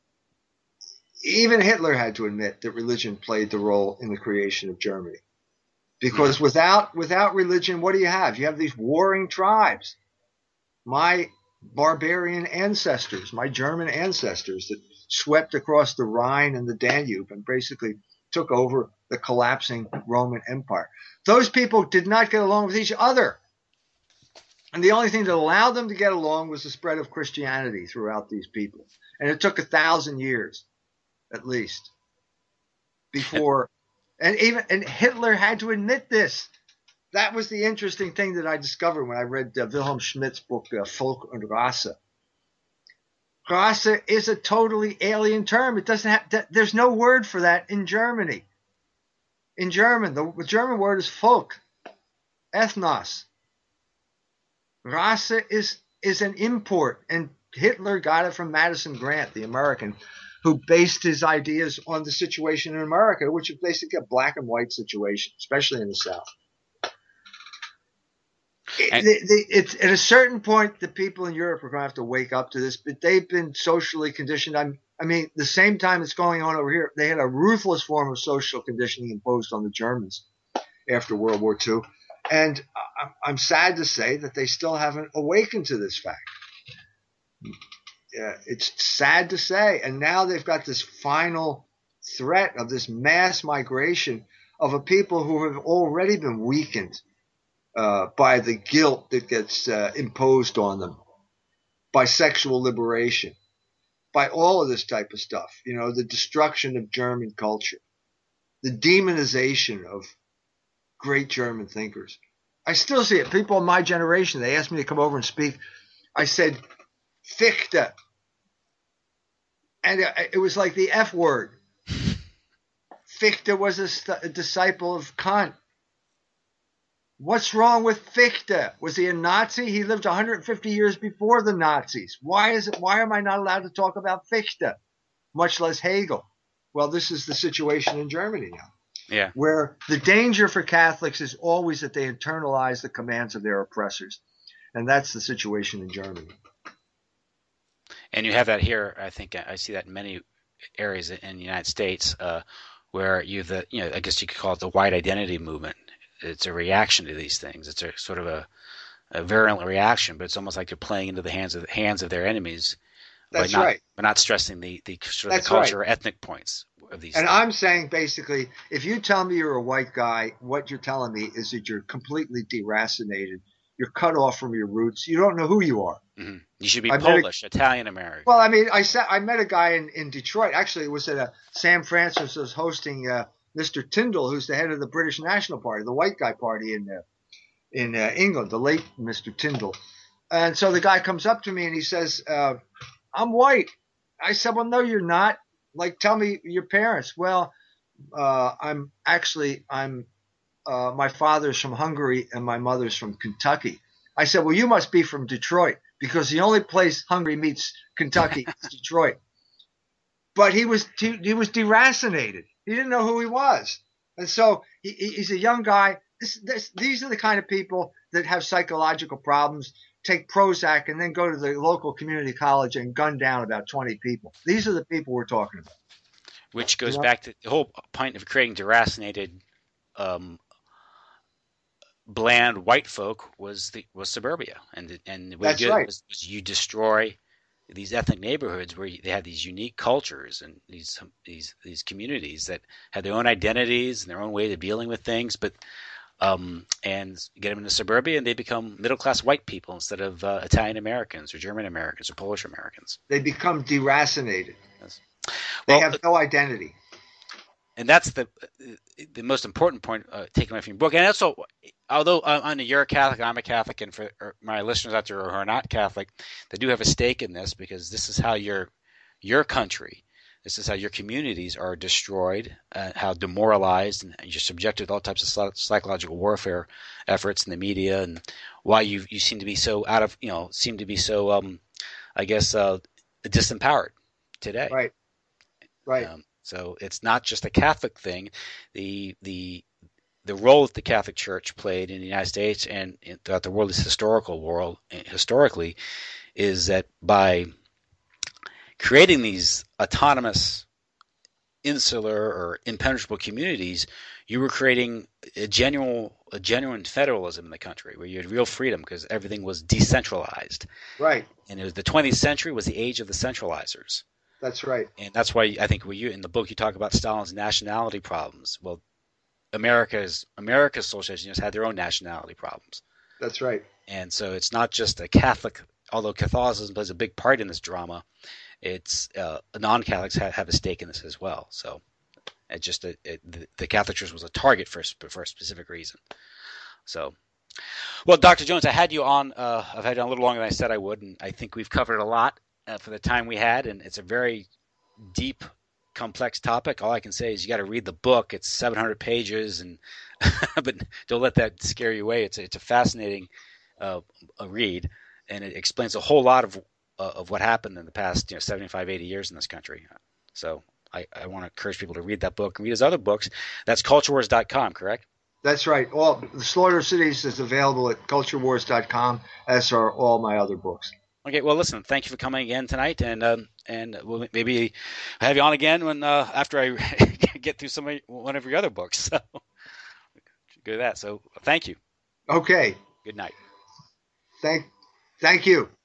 even Hitler had to admit that religion played the role in the creation of Germany. Because mm-hmm. without without religion, what do you have? You have these warring tribes. My barbarian ancestors, my German ancestors that swept across the Rhine and the Danube and basically took over the collapsing Roman Empire. Those people did not get along with each other. And the only thing that allowed them to get along was the spread of Christianity throughout these people. And it took a thousand years, at least, before, and even, and Hitler had to admit this. That was the interesting thing that I discovered when I read uh, Wilhelm Schmidt's book, uh, Volk und Rasse. Rasse is a totally alien term. It doesn't have, there's no word for that in Germany. In German, the, the German word is Volk, ethnos. Rasse is, is an import, and Hitler got it from Madison Grant, the American, who based his ideas on the situation in America, which is basically a black and white situation, especially in the South. It, And, the, the, it's at a certain point, the people in Europe are going to have to wake up to this, but they've been socially conditioned. I'm, I mean, the same time it's going on over here, they had a ruthless form of social conditioning imposed on the Germans after World War Two. And I'm sad to say that they still haven't awakened to this fact. Yeah, it's sad to say. And now they've got this final threat of this mass migration of a people who have already been weakened uh, by the guilt that gets uh, imposed on them, by sexual liberation, by all of this type of stuff. You know, the destruction of German culture, the demonization of great German thinkers. I still see it. People in my generation, they asked me to come over and speak. I said, Fichte. And it was like the F word. Fichte was a, st- a disciple of Kant. What's wrong with Fichte? Was he a Nazi? He lived one hundred fifty years before the Nazis. Why is it? Why am I not allowed to talk about Fichte, much less Hegel? Well, this is the situation in Germany now. yeah. Where the danger for Catholics is always that they internalize the commands of their oppressors. And that's the situation in Germany. And you have that here. I think I see that in many areas in the United States, uh, where you the you know I guess you could call it the white identity movement. It's a reaction to these things. It's a sort of a, a virulent reaction, but it's almost like they're playing into the hands of the hands of their enemies. That's by not, right. By not stressing the the sort of That's the culture right. or ethnic points of these. And things. I'm saying basically, if you tell me you're a white guy, what you're telling me is that you're completely deracinated. You're cut off from your roots. You don't know who you are. Mm-hmm. You should be I Polish, a, Italian American. Well, I mean, I said I met a guy in, in Detroit. Actually, it was at a Sam Francis was hosting uh, Mister Tyndall, who's the head of the British National Party, the white guy party in uh, in uh, England, the late Mister Tyndall. And so the guy comes up to me and he says, uh, "I'm white." I said, "Well, no, you're not. Like, tell me your parents." Well, uh, I'm actually I'm uh, my father's from Hungary and my mother's from Kentucky. I said, "Well, you must be from Detroit because the only place Hungary meets Kentucky is Detroit." But he was he, he was deracinated. He didn't know who he was, and so he, he's a young guy. This, this, these are the kind of people that have psychological problems, take Prozac, and then go to the local community college and gun down about twenty people. These are the people we're talking about. Which goes you know? back to the whole point of creating deracinated, um, bland white folk was the was suburbia, and and the way That's you did right. it was, was you destroy these ethnic neighborhoods where they had these unique cultures and these these these communities that had their own identities and their own way of dealing with things, but um, and get them into suburbia and they become middle class white people instead of uh, Italian Americans or German Americans or Polish Americans. They become deracinated. Yes. They Well, have no identity. And that's the the most important point uh, taken away from your book. And also, although uh, I know you're a Catholic, I'm a Catholic, and for my listeners out there who are not Catholic, they do have a stake in this because this is how your your country, this is how your communities are destroyed, uh, how demoralized, and you're subjected to all types of psychological warfare efforts in the media, and why you you seem to be so out of you know seem to be so um, I guess uh, disempowered today. Right. Right. Um, So it's not just a Catholic thing. The the the role that the Catholic Church played in the United States and in, throughout the world, this historical world, historically, is that by creating these autonomous, insular, or impenetrable communities, you were creating a genuine a genuine federalism in the country where you had real freedom because everything was decentralized. Right. And it was the twentieth century was the age of the centralizers. That's right. And that's why I think you in the book you talk about Stalin's nationality problems. Well, America's America's socialists had their own nationality problems. That's right. And so it's not just a Catholic, although Catholicism plays a big part in this drama. It's uh, non-Catholics have, have a stake in this as well. So it just it, it, the, the Catholic Church was a target for for a specific reason. So, well, Doctor Jones, I had you on. Uh, I've had you on a little longer than I said I would, and I think we've covered a lot uh, for the time we had, and it's a very deep, complex topic. All I can say is you got to read the book. It's seven hundred pages, and but don't let that scare you away. It's a, it's a fascinating uh, a read, and it explains a whole lot of uh, of what happened in the past you know seventy-five, eighty years in this country. So I, I want to encourage people to read that book and read his other books. That's culture wars dot com, correct? That's right. All the Slaughter Cities is available at culture wars dot com, as are all my other books. Okay, well, listen, thank you for coming again tonight, and um, and we'll maybe have you on again when uh, after I get through some of, one of your other books. So good at that. So thank you. Okay. Good night. Thank, thank you.